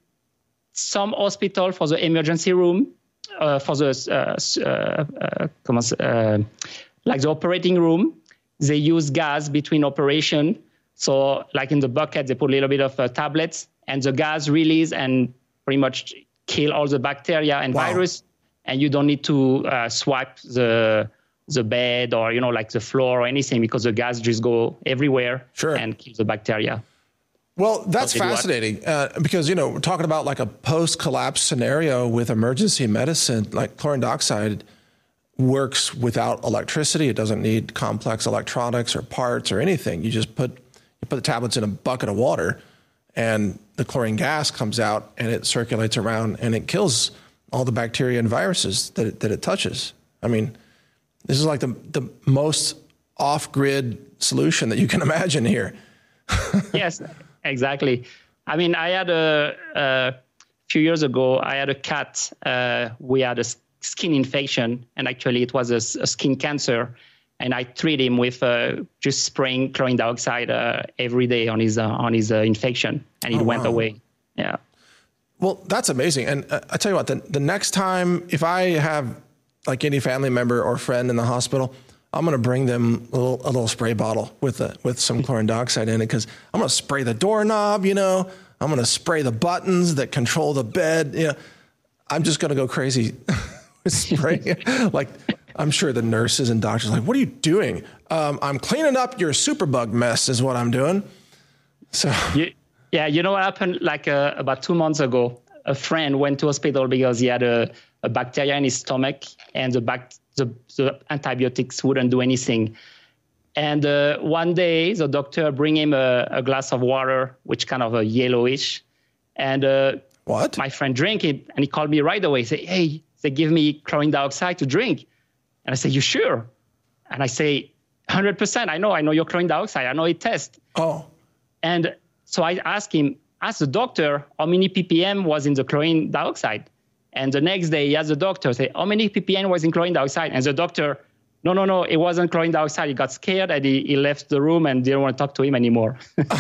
some hospital for the emergency room, uh, for the uh, uh, uh, uh, like the operating room, they use gas between operation. So like in the bucket, they put a little bit of uh, tablets and the gas release and pretty much kill all the bacteria and wow. virus. And you don't need to uh, swipe the the bed or, you know, like the floor or anything because the gas just go everywhere sure. and kill the bacteria. Well, that's fascinating uh, because, you know, we're talking about like a post-collapse scenario with emergency medicine, like chlorine dioxide works without electricity. It doesn't need complex electronics or parts or anything. You just put you put the tablets in a bucket of water and the chlorine gas comes out and it circulates around and it kills all the bacteria and viruses that it, that it touches. I mean, this is like the, the most off-grid solution that you can imagine here. Yes. Exactly. I mean, I had a, a few years ago, I had a cat. Uh, we had a skin infection, and actually it was a, a skin cancer. And I treated him with uh, just spraying chlorine dioxide uh, every day on his uh, on his uh, infection, and it oh, went wow. away. Yeah. Well, that's amazing. And uh, I tell you what, the, the next time, if I have like any family member or friend in the hospital, I'm going to bring them a little, a little spray bottle with a, with some chlorine dioxide in it because I'm going to spray the doorknob, you know, I'm going to spray the buttons that control the bed. You know, I'm just going to go crazy with spraying. Like, I'm sure the nurses and doctors are like, what are you doing? Um, I'm cleaning up your superbug mess is what I'm doing. So, you, yeah, you know what happened? Like uh, about two months ago, a friend went to hospital because he had a, a bacteria in his stomach and the bac. The, the antibiotics wouldn't do anything. And uh, one day, the doctor bring him a, a glass of water, which kind of a yellowish. And uh, what? My friend drank it, and he called me right away. He said, hey, they give me chlorine dioxide to drink. And I said, you sure? And I say, one hundred percent. I know. I know your chlorine dioxide. I know it tests. Oh. And so I asked him, ask the doctor how many ppm was in the chlorine dioxide. And the next day, he asked the doctor, say, how many ppm was in chlorine dioxide? And the doctor, no, no, no, it wasn't chlorine dioxide. He got scared and he, he left the room and didn't want to talk to him anymore.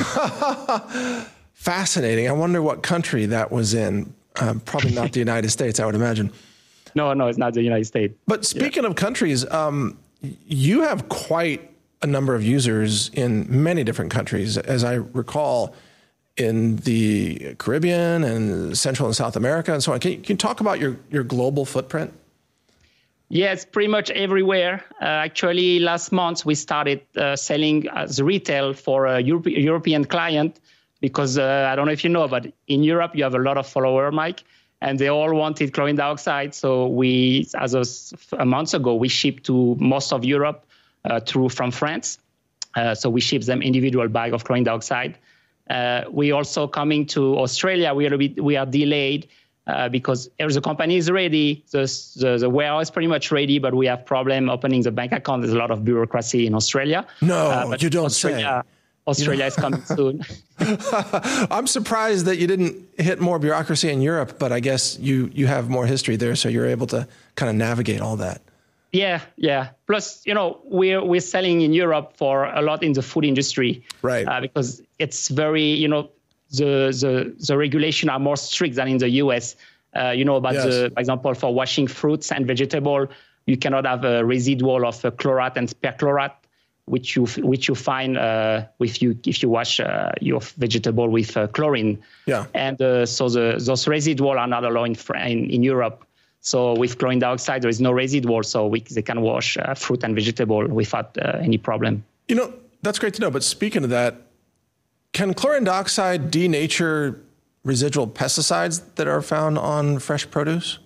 Fascinating. I wonder what country that was in. Uh, probably not the United States, I would imagine. No, no, it's not the United States. But speaking yeah. of countries, um, you have quite a number of users in many different countries. As I recall, in the Caribbean and Central and South America and so on. Can you, can you talk about your, your global footprint? Yeah, it's pretty much everywhere. Uh, actually, last month we started uh, selling as retail for a Europe- European client because uh, I don't know if you know, but in Europe, you have a lot of followers, Mike, and they all wanted chlorine dioxide. So we, as of a month ago, we shipped to most of Europe uh, through from France. Uh, so we ship them individual bag of chlorine dioxide. Uh, we also coming to Australia. We are, we are delayed uh, because the company is ready. The, the, the warehouse is pretty much ready, but we have problem opening the bank account. There's a lot of bureaucracy in Australia. No, uh, you don't Australia, say. Australia is coming soon. I'm surprised that you didn't hit more bureaucracy in Europe, but I guess you, you have more history there, so you're able to kind of navigate all that. Yeah, yeah. Plus, you know, we're we're selling in Europe for a lot in the food industry, right? Uh, because it's very, you know, the the the regulation are more strict than in the U S. Uh, you know, about yes. the, for example, for washing fruits and vegetable, you cannot have a residual of uh, chlorate and perchlorate, which you which you find uh, if you if you wash uh, your vegetable with uh, chlorine. Yeah. And uh, so the those residual are not allowed in in, in Europe. So with chlorine dioxide, there is no residual, so we, they can wash uh, fruit and vegetable without uh, any problem. You know, that's great to know. But speaking of that, can chlorine dioxide denature residual pesticides that are found on fresh produce?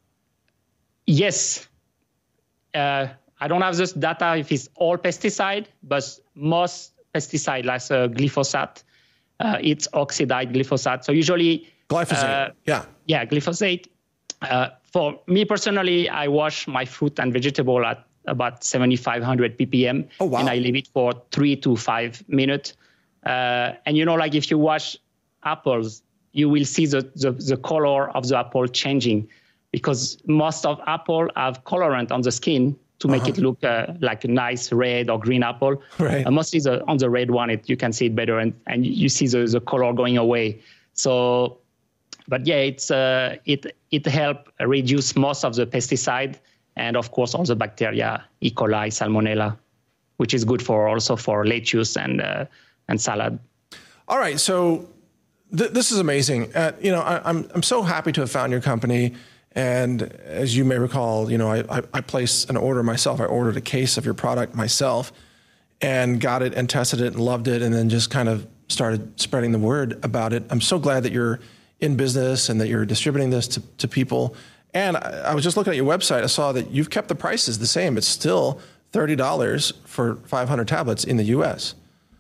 Yes. Uh, I don't have this data if it's all pesticide, but most pesticide, like uh, glyphosate, uh, it's oxidized glyphosate. So usually... Glyphosate, uh, yeah. Yeah, glyphosate. Uh, for me personally, I wash my fruit and vegetable at about seventy-five hundred p p m. Oh, wow. And I leave it for three to five minutes. Uh, and you know, like if you wash apples, you will see the, the, the color of the apple changing, because most of apple have colorant on the skin to make uh-huh. it look uh, like a nice red or green apple. Right. Uh, mostly the, on the red one, it, you can see it better, and, and you see the, the color going away. So... But yeah, it's uh, it it helps reduce most of the pesticide and of course all the bacteria, E. coli, Salmonella, which is good for also for lettuce and uh, and salad. All right, so th- this is amazing. Uh, you know, I, I'm I'm so happy to have found your company. And as you may recall, you know, I, I I placed an order myself. I ordered a case of your product myself, and got it and tested it and loved it, and then just kind of started spreading the word about it. I'm so glad that you're in business and that you're distributing this to, to people. And I, I was just looking at your website. I saw that you've kept the prices the same. It's still thirty dollars for five hundred tablets in the U S.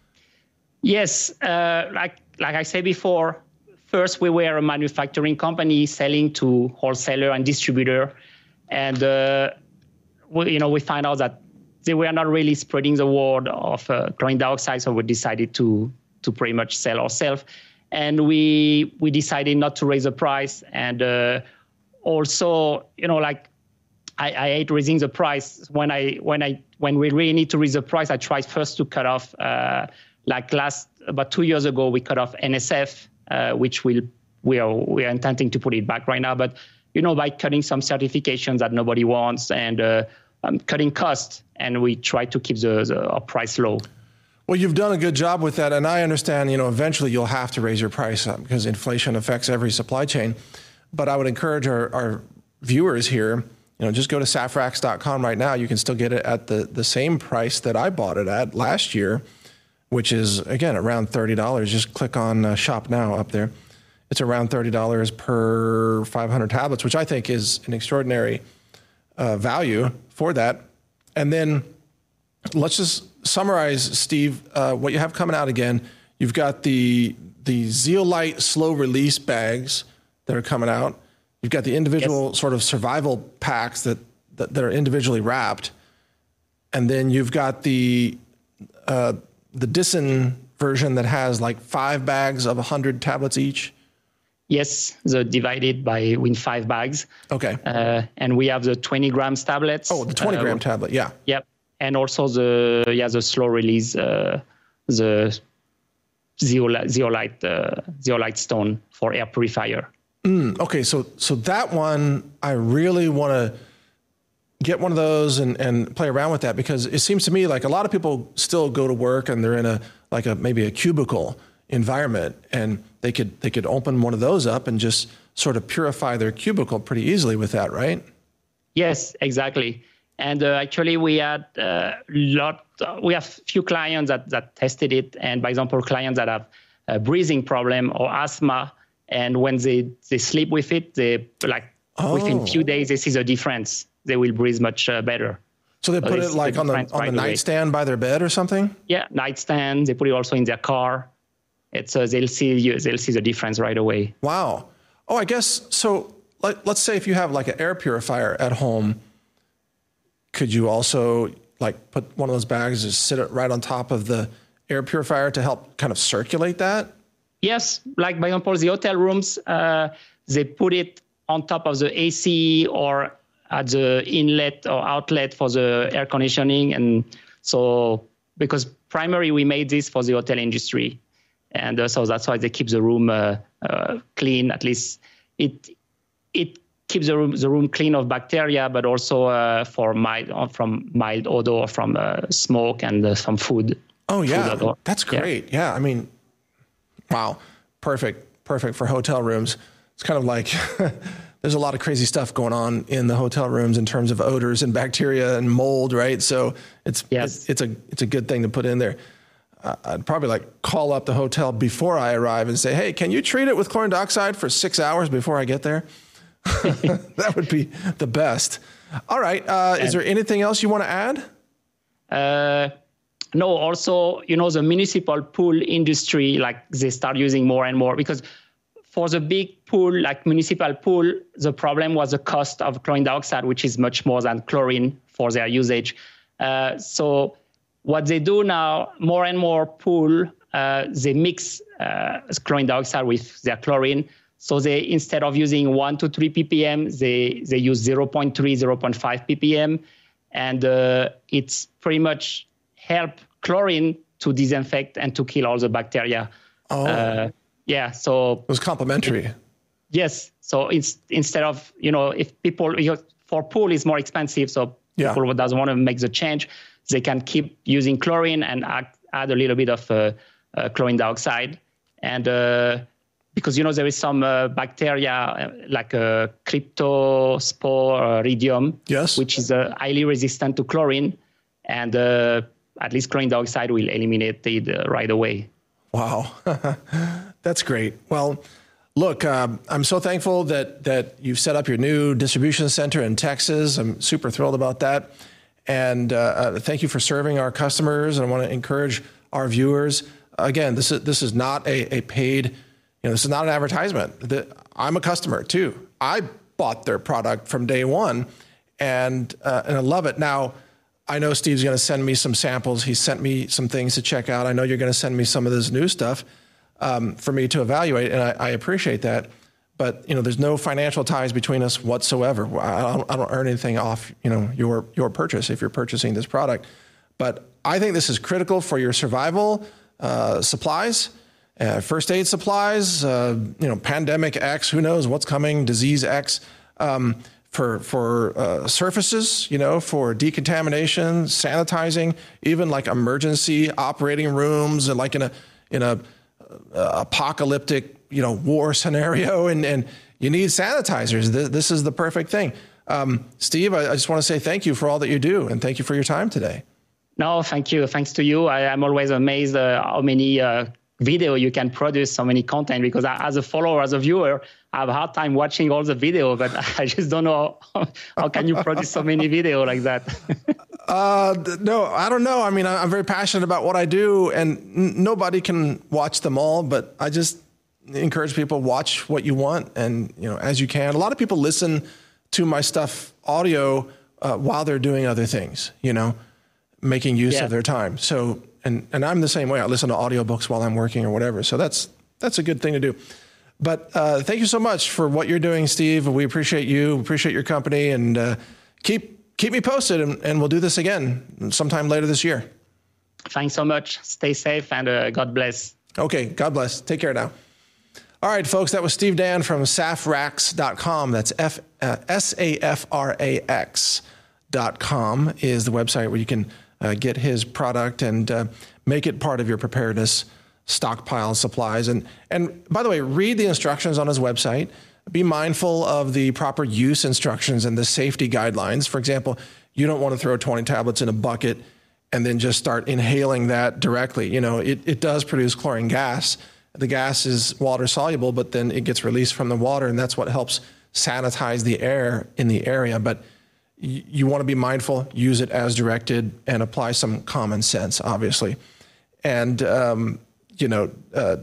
Yes. Uh, like, like I said before, first we were a manufacturing company selling to wholesaler and distributor. And, uh, we, you know, we found out that they were not really spreading the word of uh, chlorine dioxide. So we decided to, to pretty much sell ourselves. And we we decided not to raise the price. And uh, also, you know, like I, I hate raising the price. When I when I when we really need to raise the price, I tried first to cut off. Uh, like last about two years ago, we cut off N S F, uh, which will we are we are intending to put it back right now. But you know, by cutting some certifications that nobody wants and uh, um, cutting costs, and we try to keep the, the our price low. Well, you've done a good job with that, and I understand, you know, eventually you'll have to raise your price up because inflation affects every supply chain. But I would encourage our, our viewers here, you know, just go to safrax dot com right now. You can still get it at the, the same price that I bought it at last year, which is, again, around thirty dollars. Just click on uh, Shop Now up there. It's around thirty dollars per five hundred tablets, which I think is an extraordinary uh, value for that. And then let's just summarize, Steve, uh, what you have coming out again. You've got the the Zeolite slow release bags that are coming out. You've got the individual yes. sort of survival packs that, that, that are individually wrapped. And then you've got the uh, the Dyson version that has like five bags of one hundred tablets each. Yes, the divided by in five bags. Okay. Uh, and we have the twenty grams tablets. Oh, the twenty gram uh, tablet, yeah. Yep. And also the yeah the slow release uh, the zeolite zeolite, uh, zeolite stone for air purifier. Mm, okay, so so that one I really want to get one of those and, and play around with that, because it seems to me like a lot of people still go to work and they're in a like a maybe a cubicle environment, and they could they could open one of those up and just sort of purify their cubicle pretty easily with that, right? Yes, exactly. And uh, actually, we had a uh, lot. Uh, we have few clients that, that tested it, and by example, clients that have a breathing problem or asthma. And when they, they sleep with it, they like oh. within a few days, they see the difference. They will breathe much uh, better. So they put so they it like the on the on right the nightstand away. By their bed or something? Yeah, nightstand. They put it also in their car. It's uh, they'll see they'll see the difference right away. Wow. Oh, I guess so. Like, let's say if you have like an air purifier at home, could you also like put one of those bags and sit it right on top of the air purifier to help kind of circulate that? Yes, like by example, the hotel rooms, uh, they put it on top of the A C or at the inlet or outlet for the air conditioning. And so, because primarily we made this for the hotel industry. And uh, so that's why they keep the room uh, uh, clean. At least it it keeps the room, the room clean of bacteria, but also uh, for mild, uh, from mild odor from uh, smoke and uh, some food. Oh, yeah. Food that's great. Yeah. yeah. I mean, wow. Perfect. Perfect for hotel rooms. It's kind of like there's a lot of crazy stuff going on in the hotel rooms in terms of odors and bacteria and mold, right? So it's yes. it's, it's a it's a good thing to put in there. Uh, I'd probably like call up the hotel before I arrive and say, hey, can you treat it with chlorine dioxide for six hours before I get there? That would be the best. All right. Uh, is there anything else you want to add? Uh, no, also, you know, the municipal pool industry, like they start using more and more because for the big pool, like municipal pool, the problem was the cost of chlorine dioxide, which is much more than chlorine for their usage. Uh, so what they do now, more and more pool, uh, they mix uh, chlorine dioxide with their chlorine. So they, instead of using one to three ppm, they, they use zero point three, zero point five ppm. And uh, it's pretty much help chlorine to disinfect and to kill all the bacteria. Oh. Uh, yeah, so... It was complementary. It, yes. So it's instead of, you know, if people, you know, for pool is more expensive, so yeah. people who doesn't want to make the change, they can keep using chlorine and add, add a little bit of uh, uh, chlorine dioxide. And uh, because, you know, there is some uh, bacteria uh, like uh, cryptosporidium, yes. which is uh, highly resistant to chlorine. And uh, at least chlorine dioxide will eliminate it uh, right away. Wow. That's great. Well, look, um, I'm so thankful that that you've set up your new distribution center in Texas. I'm super thrilled about that. And uh, uh, thank you for serving our customers. And I want to encourage our viewers. Again, this is this is not a, a paid, you know, this is not an advertisement. The, I'm a customer too. I bought their product from day one and uh, and I love it. Now, I know Steve's going to send me some samples. He sent me some things to check out. I know you're going to send me some of this new stuff um, for me to evaluate, and I, I appreciate that. But you know, there's no financial ties between us whatsoever. I don't, I don't earn anything off you know your your purchase if you're purchasing this product. But I think this is critical for your survival uh, supplies, uh, first aid supplies. Uh, you know, pandemic X. Who knows what's coming? Disease X. Um, for for uh, surfaces, you know, for decontamination, sanitizing, even like emergency operating rooms, and like in a in a uh, apocalyptic, you know, war scenario, and and you need sanitizers. This, this is the perfect thing. Um, Steve, I, I just want to say thank you for all that you do, and thank you for your time today. No, thank you. Thanks to you. I, I'm always amazed uh, how many uh, video you can produce, so many content, because I, as a follower, as a viewer, I have a hard time watching all the video, but I just don't know how, how can you produce so many video like that? uh, no, I don't know. I mean, I'm very passionate about what I do, and n- nobody can watch them all, but I just encourage people, watch what you want, and you know, as you can. A lot of people listen to my stuff audio uh, while they're doing other things, you know, making use yeah. of their time. So, and and I'm the same way. I listen to audiobooks while I'm working or whatever. So that's that's a good thing to do. But uh, thank you so much for what you're doing, Steve. We appreciate you, appreciate your company, and uh, keep keep me posted, and, and we'll do this again sometime later this year. Thanks so much. Stay safe, and uh, God bless. Okay, God bless. Take care now. All right, folks, that was Steve Dan from safrax dot com. That's F, uh, S A F R A X dot com is the website where you can uh, get his product and uh, make it part of your preparedness stockpile supplies. And, and by the way, read the instructions on his website. Be mindful of the proper use instructions and the safety guidelines. For example, you don't want to throw twenty tablets in a bucket and then just start inhaling that directly. You know, it, it does produce chlorine gas. The gas is water soluble, but then it gets released from the water, and that's what helps sanitize the air in the area. But y- you want to be mindful, use it as directed, and apply some common sense, obviously. And, um, you know, uh,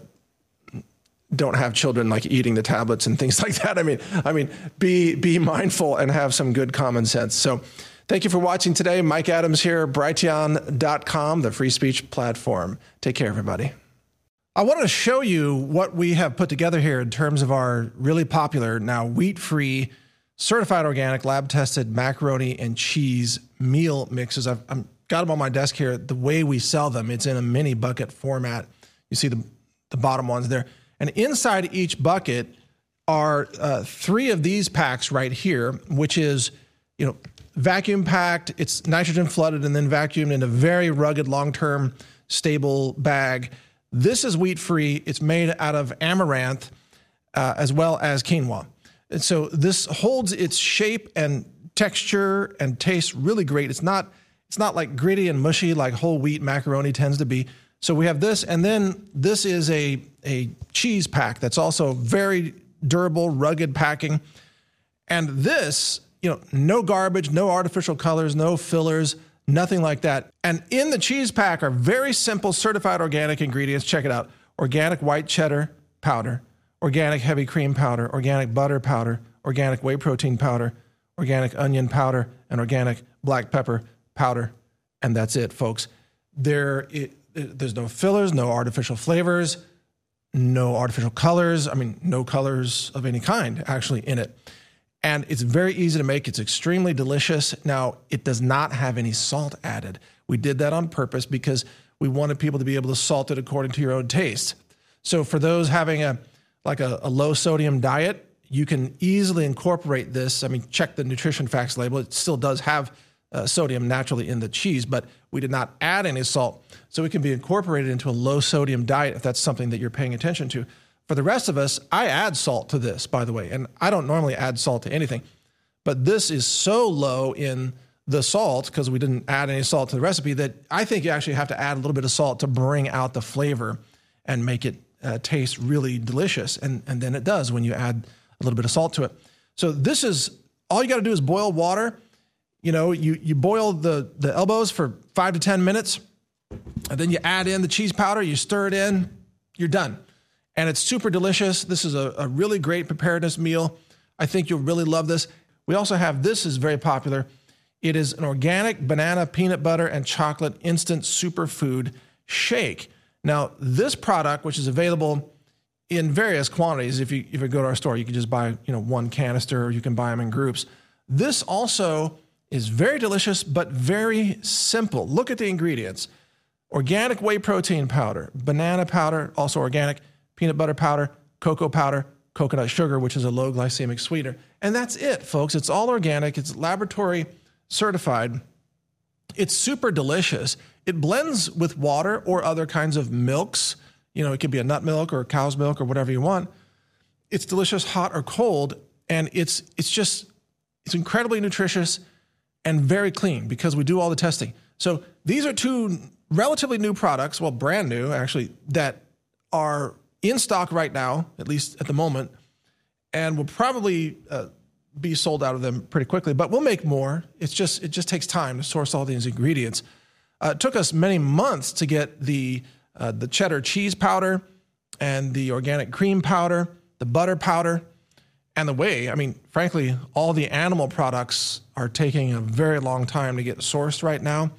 don't have children like eating the tablets and things like that. I mean, I mean, be be mindful and have some good common sense. So thank you for watching today. Mike Adams here, Brighteon dot com, the free speech platform. Take care, everybody. I wanted to show you what we have put together here in terms of our really popular, now wheat-free, certified organic, lab-tested macaroni and cheese meal mixes. I've, I've got them on my desk here. The way we sell them, it's in a mini bucket format. You see the, the bottom ones there. And inside each bucket are uh, three of these packs right here, which is, you know, vacuum packed. It's nitrogen flooded and then vacuumed in a very rugged, long-term, stable bag. This is wheat-free. It's made out of amaranth uh, as well as quinoa. And so this holds its shape and texture and tastes really great. It's not it's not like gritty and mushy like whole wheat macaroni tends to be. So we have this, and then this is a, a cheese pack that's also very durable, rugged packing. And this, you know, no garbage, no artificial colors, no fillers, nothing like that. And in the cheese pack are very simple certified organic ingredients. Check it out. Organic white cheddar powder, organic heavy cream powder, organic butter powder, organic whey protein powder, organic onion powder, and organic black pepper powder. And that's it, folks. There, it, there's no fillers, no artificial flavors, no artificial colors. I mean, no colors of any kind actually in it. And it's very easy to make. It's extremely delicious. Now, it does not have any salt added. We did that on purpose because we wanted people to be able to salt it according to your own taste. So for those having a like a, a low sodium diet, you can easily incorporate this. I mean, check the nutrition facts label. It still does have uh, sodium naturally in the cheese, but we did not add any salt. So it can be incorporated into a low sodium diet if that's something that you're paying attention to. For the rest of us, I add salt to this, by the way, and I don't normally add salt to anything, but this is so low in the salt because we didn't add any salt to the recipe that I think you actually have to add a little bit of salt to bring out the flavor and make it uh, taste really delicious. And, and then it does when you add a little bit of salt to it. So this is, all you got to do is boil water. You know, you, you boil the, the elbows for five to ten minutes, and then you add in the cheese powder, you stir it in, you're done. And it's super delicious. This is a, a really great preparedness meal. I think you'll really love this. We also have, this is very popular. It is an organic banana, peanut butter, and chocolate instant superfood shake. Now, this product, which is available in various quantities, if you if you go to our store, you can just buy, you know, one canister, or you can buy them in groups. This also is very delicious, but very simple. Look at the ingredients. Organic whey protein powder, banana powder, also organic, peanut butter powder, cocoa powder, coconut sugar, which is a low glycemic sweetener. And that's it, folks. It's all organic. It's laboratory certified. It's super delicious. It blends with water or other kinds of milks. You know, it could be a nut milk or cow's milk or whatever you want. It's delicious, hot or cold. And it's it's just, it's incredibly nutritious and very clean because we do all the testing. So these are two relatively new products, well, brand new actually, that are in stock right now, at least at the moment, and will probably uh, be sold out of them pretty quickly, but we'll make more. It's just, it just takes time to source all these ingredients. Uh, it took us many months to get the, uh, the cheddar cheese powder and the organic cream powder, the butter powder, and the whey. I mean, frankly, all the animal products are taking a very long time to get sourced right now,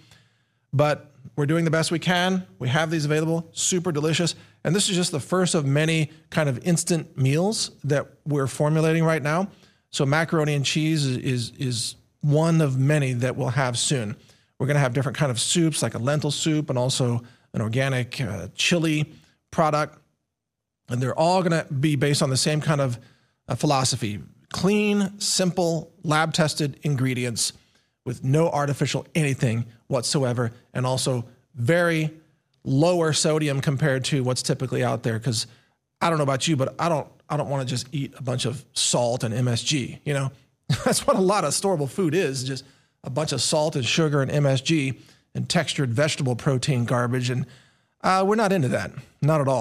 but we're doing the best we can. We have these available, super delicious. And this is just the first of many kind of instant meals that we're formulating right now. So macaroni and cheese is, is, is one of many that we'll have soon. We're going to have different kind of soups, like a lentil soup and also an organic uh, chili product. And they're all going to be based on the same kind of uh, philosophy. Clean, simple, lab-tested ingredients with no artificial anything whatsoever, and also very lower sodium compared to what's typically out there. Because I don't know about you, but I don't I don't want to just eat a bunch of salt and M S G. You know, that's what a lot of storable food is, just a bunch of salt and sugar and M S G and textured vegetable protein garbage. And uh, we're not into that, not at all.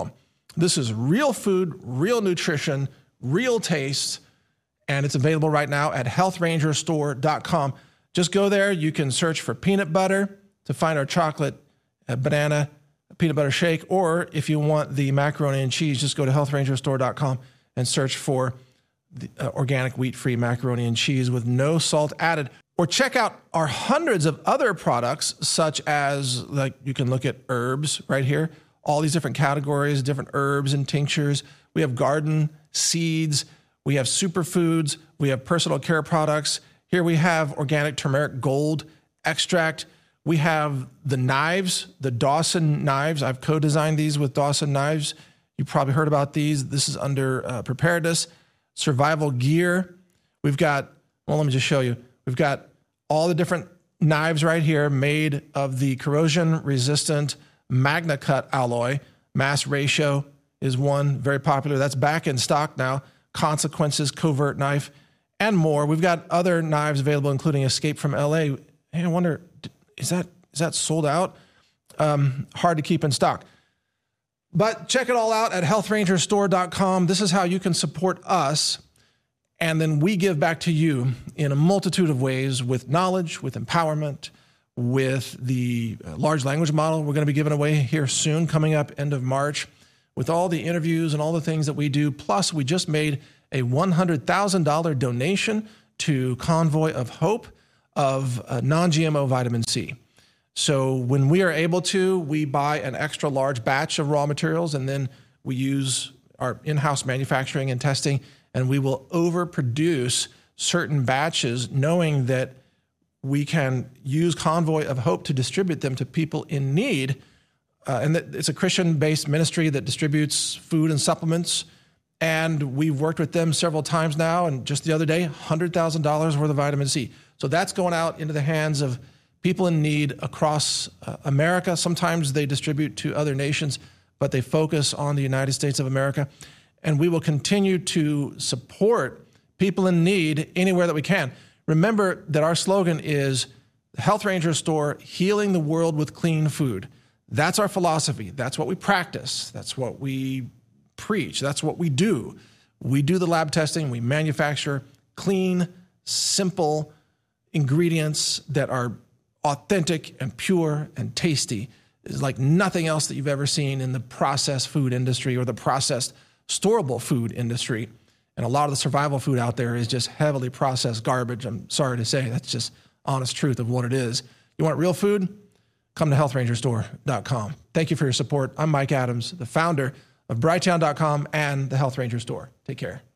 This is real food, real nutrition, real taste, and it's available right now at health ranger store dot com. Just go there. You can search for peanut butter to find our chocolate uh, banana peanut butter shake, or if you want the macaroni and cheese, just go to health ranger store dot com and search for the uh, organic wheat-free macaroni and cheese with no salt added. Or check out our hundreds of other products, such as, like, you can look at herbs right here, all these different categories, different herbs and tinctures. We have garden seeds. We have superfoods. We have personal care products. Here we have organic turmeric gold extract. We have the knives, the Dawson knives. I've co-designed these with Dawson Knives. You probably heard about these. This is under uh, preparedness, survival gear. We've got, well, let me just show you. We've got all the different knives right here made of the corrosion-resistant MagnaCut alloy. Mass ratio is one, very popular. That's back in stock now. Consequences, covert knife, and more. We've got other knives available, including Escape from L A. Hey, I wonder, is that is that sold out? Um, hard to keep in stock. But check it all out at health ranger store dot com. This is how you can support us, and then we give back to you in a multitude of ways, with knowledge, with empowerment, with the large language model we're going to be giving away here soon, coming up end of March, with all the interviews and all the things that we do. Plus, we just made a one hundred thousand dollars donation to Convoy of Hope of uh, non-G M O vitamin C. So when we are able to, we buy an extra large batch of raw materials, and then we use our in-house manufacturing and testing, and we will overproduce certain batches, knowing that we can use Convoy of Hope to distribute them to people in need. Uh, and that it's a Christian-based ministry that distributes food and supplements. And we've worked with them several times now. And just the other day, one hundred thousand dollars worth of vitamin C. So that's going out into the hands of people in need across uh, America. Sometimes they distribute to other nations, but they focus on the United States of America. And we will continue to support people in need anywhere that we can. Remember that our slogan is Health Ranger Store, healing the world with clean food. That's our philosophy. That's what we practice. That's what we preach. That's what we do. We do the lab testing. We manufacture clean, simple ingredients that are authentic and pure and tasty. It's like nothing else that you've ever seen in the processed food industry or the processed storable food industry. And a lot of the survival food out there is just heavily processed garbage. I'm sorry to say, that's just honest truth of what it is. You want real food? Come to health ranger store dot com. Thank you for your support. I'm Mike Adams, the founder of Brighteon dot com and the Health Ranger Store. Take care.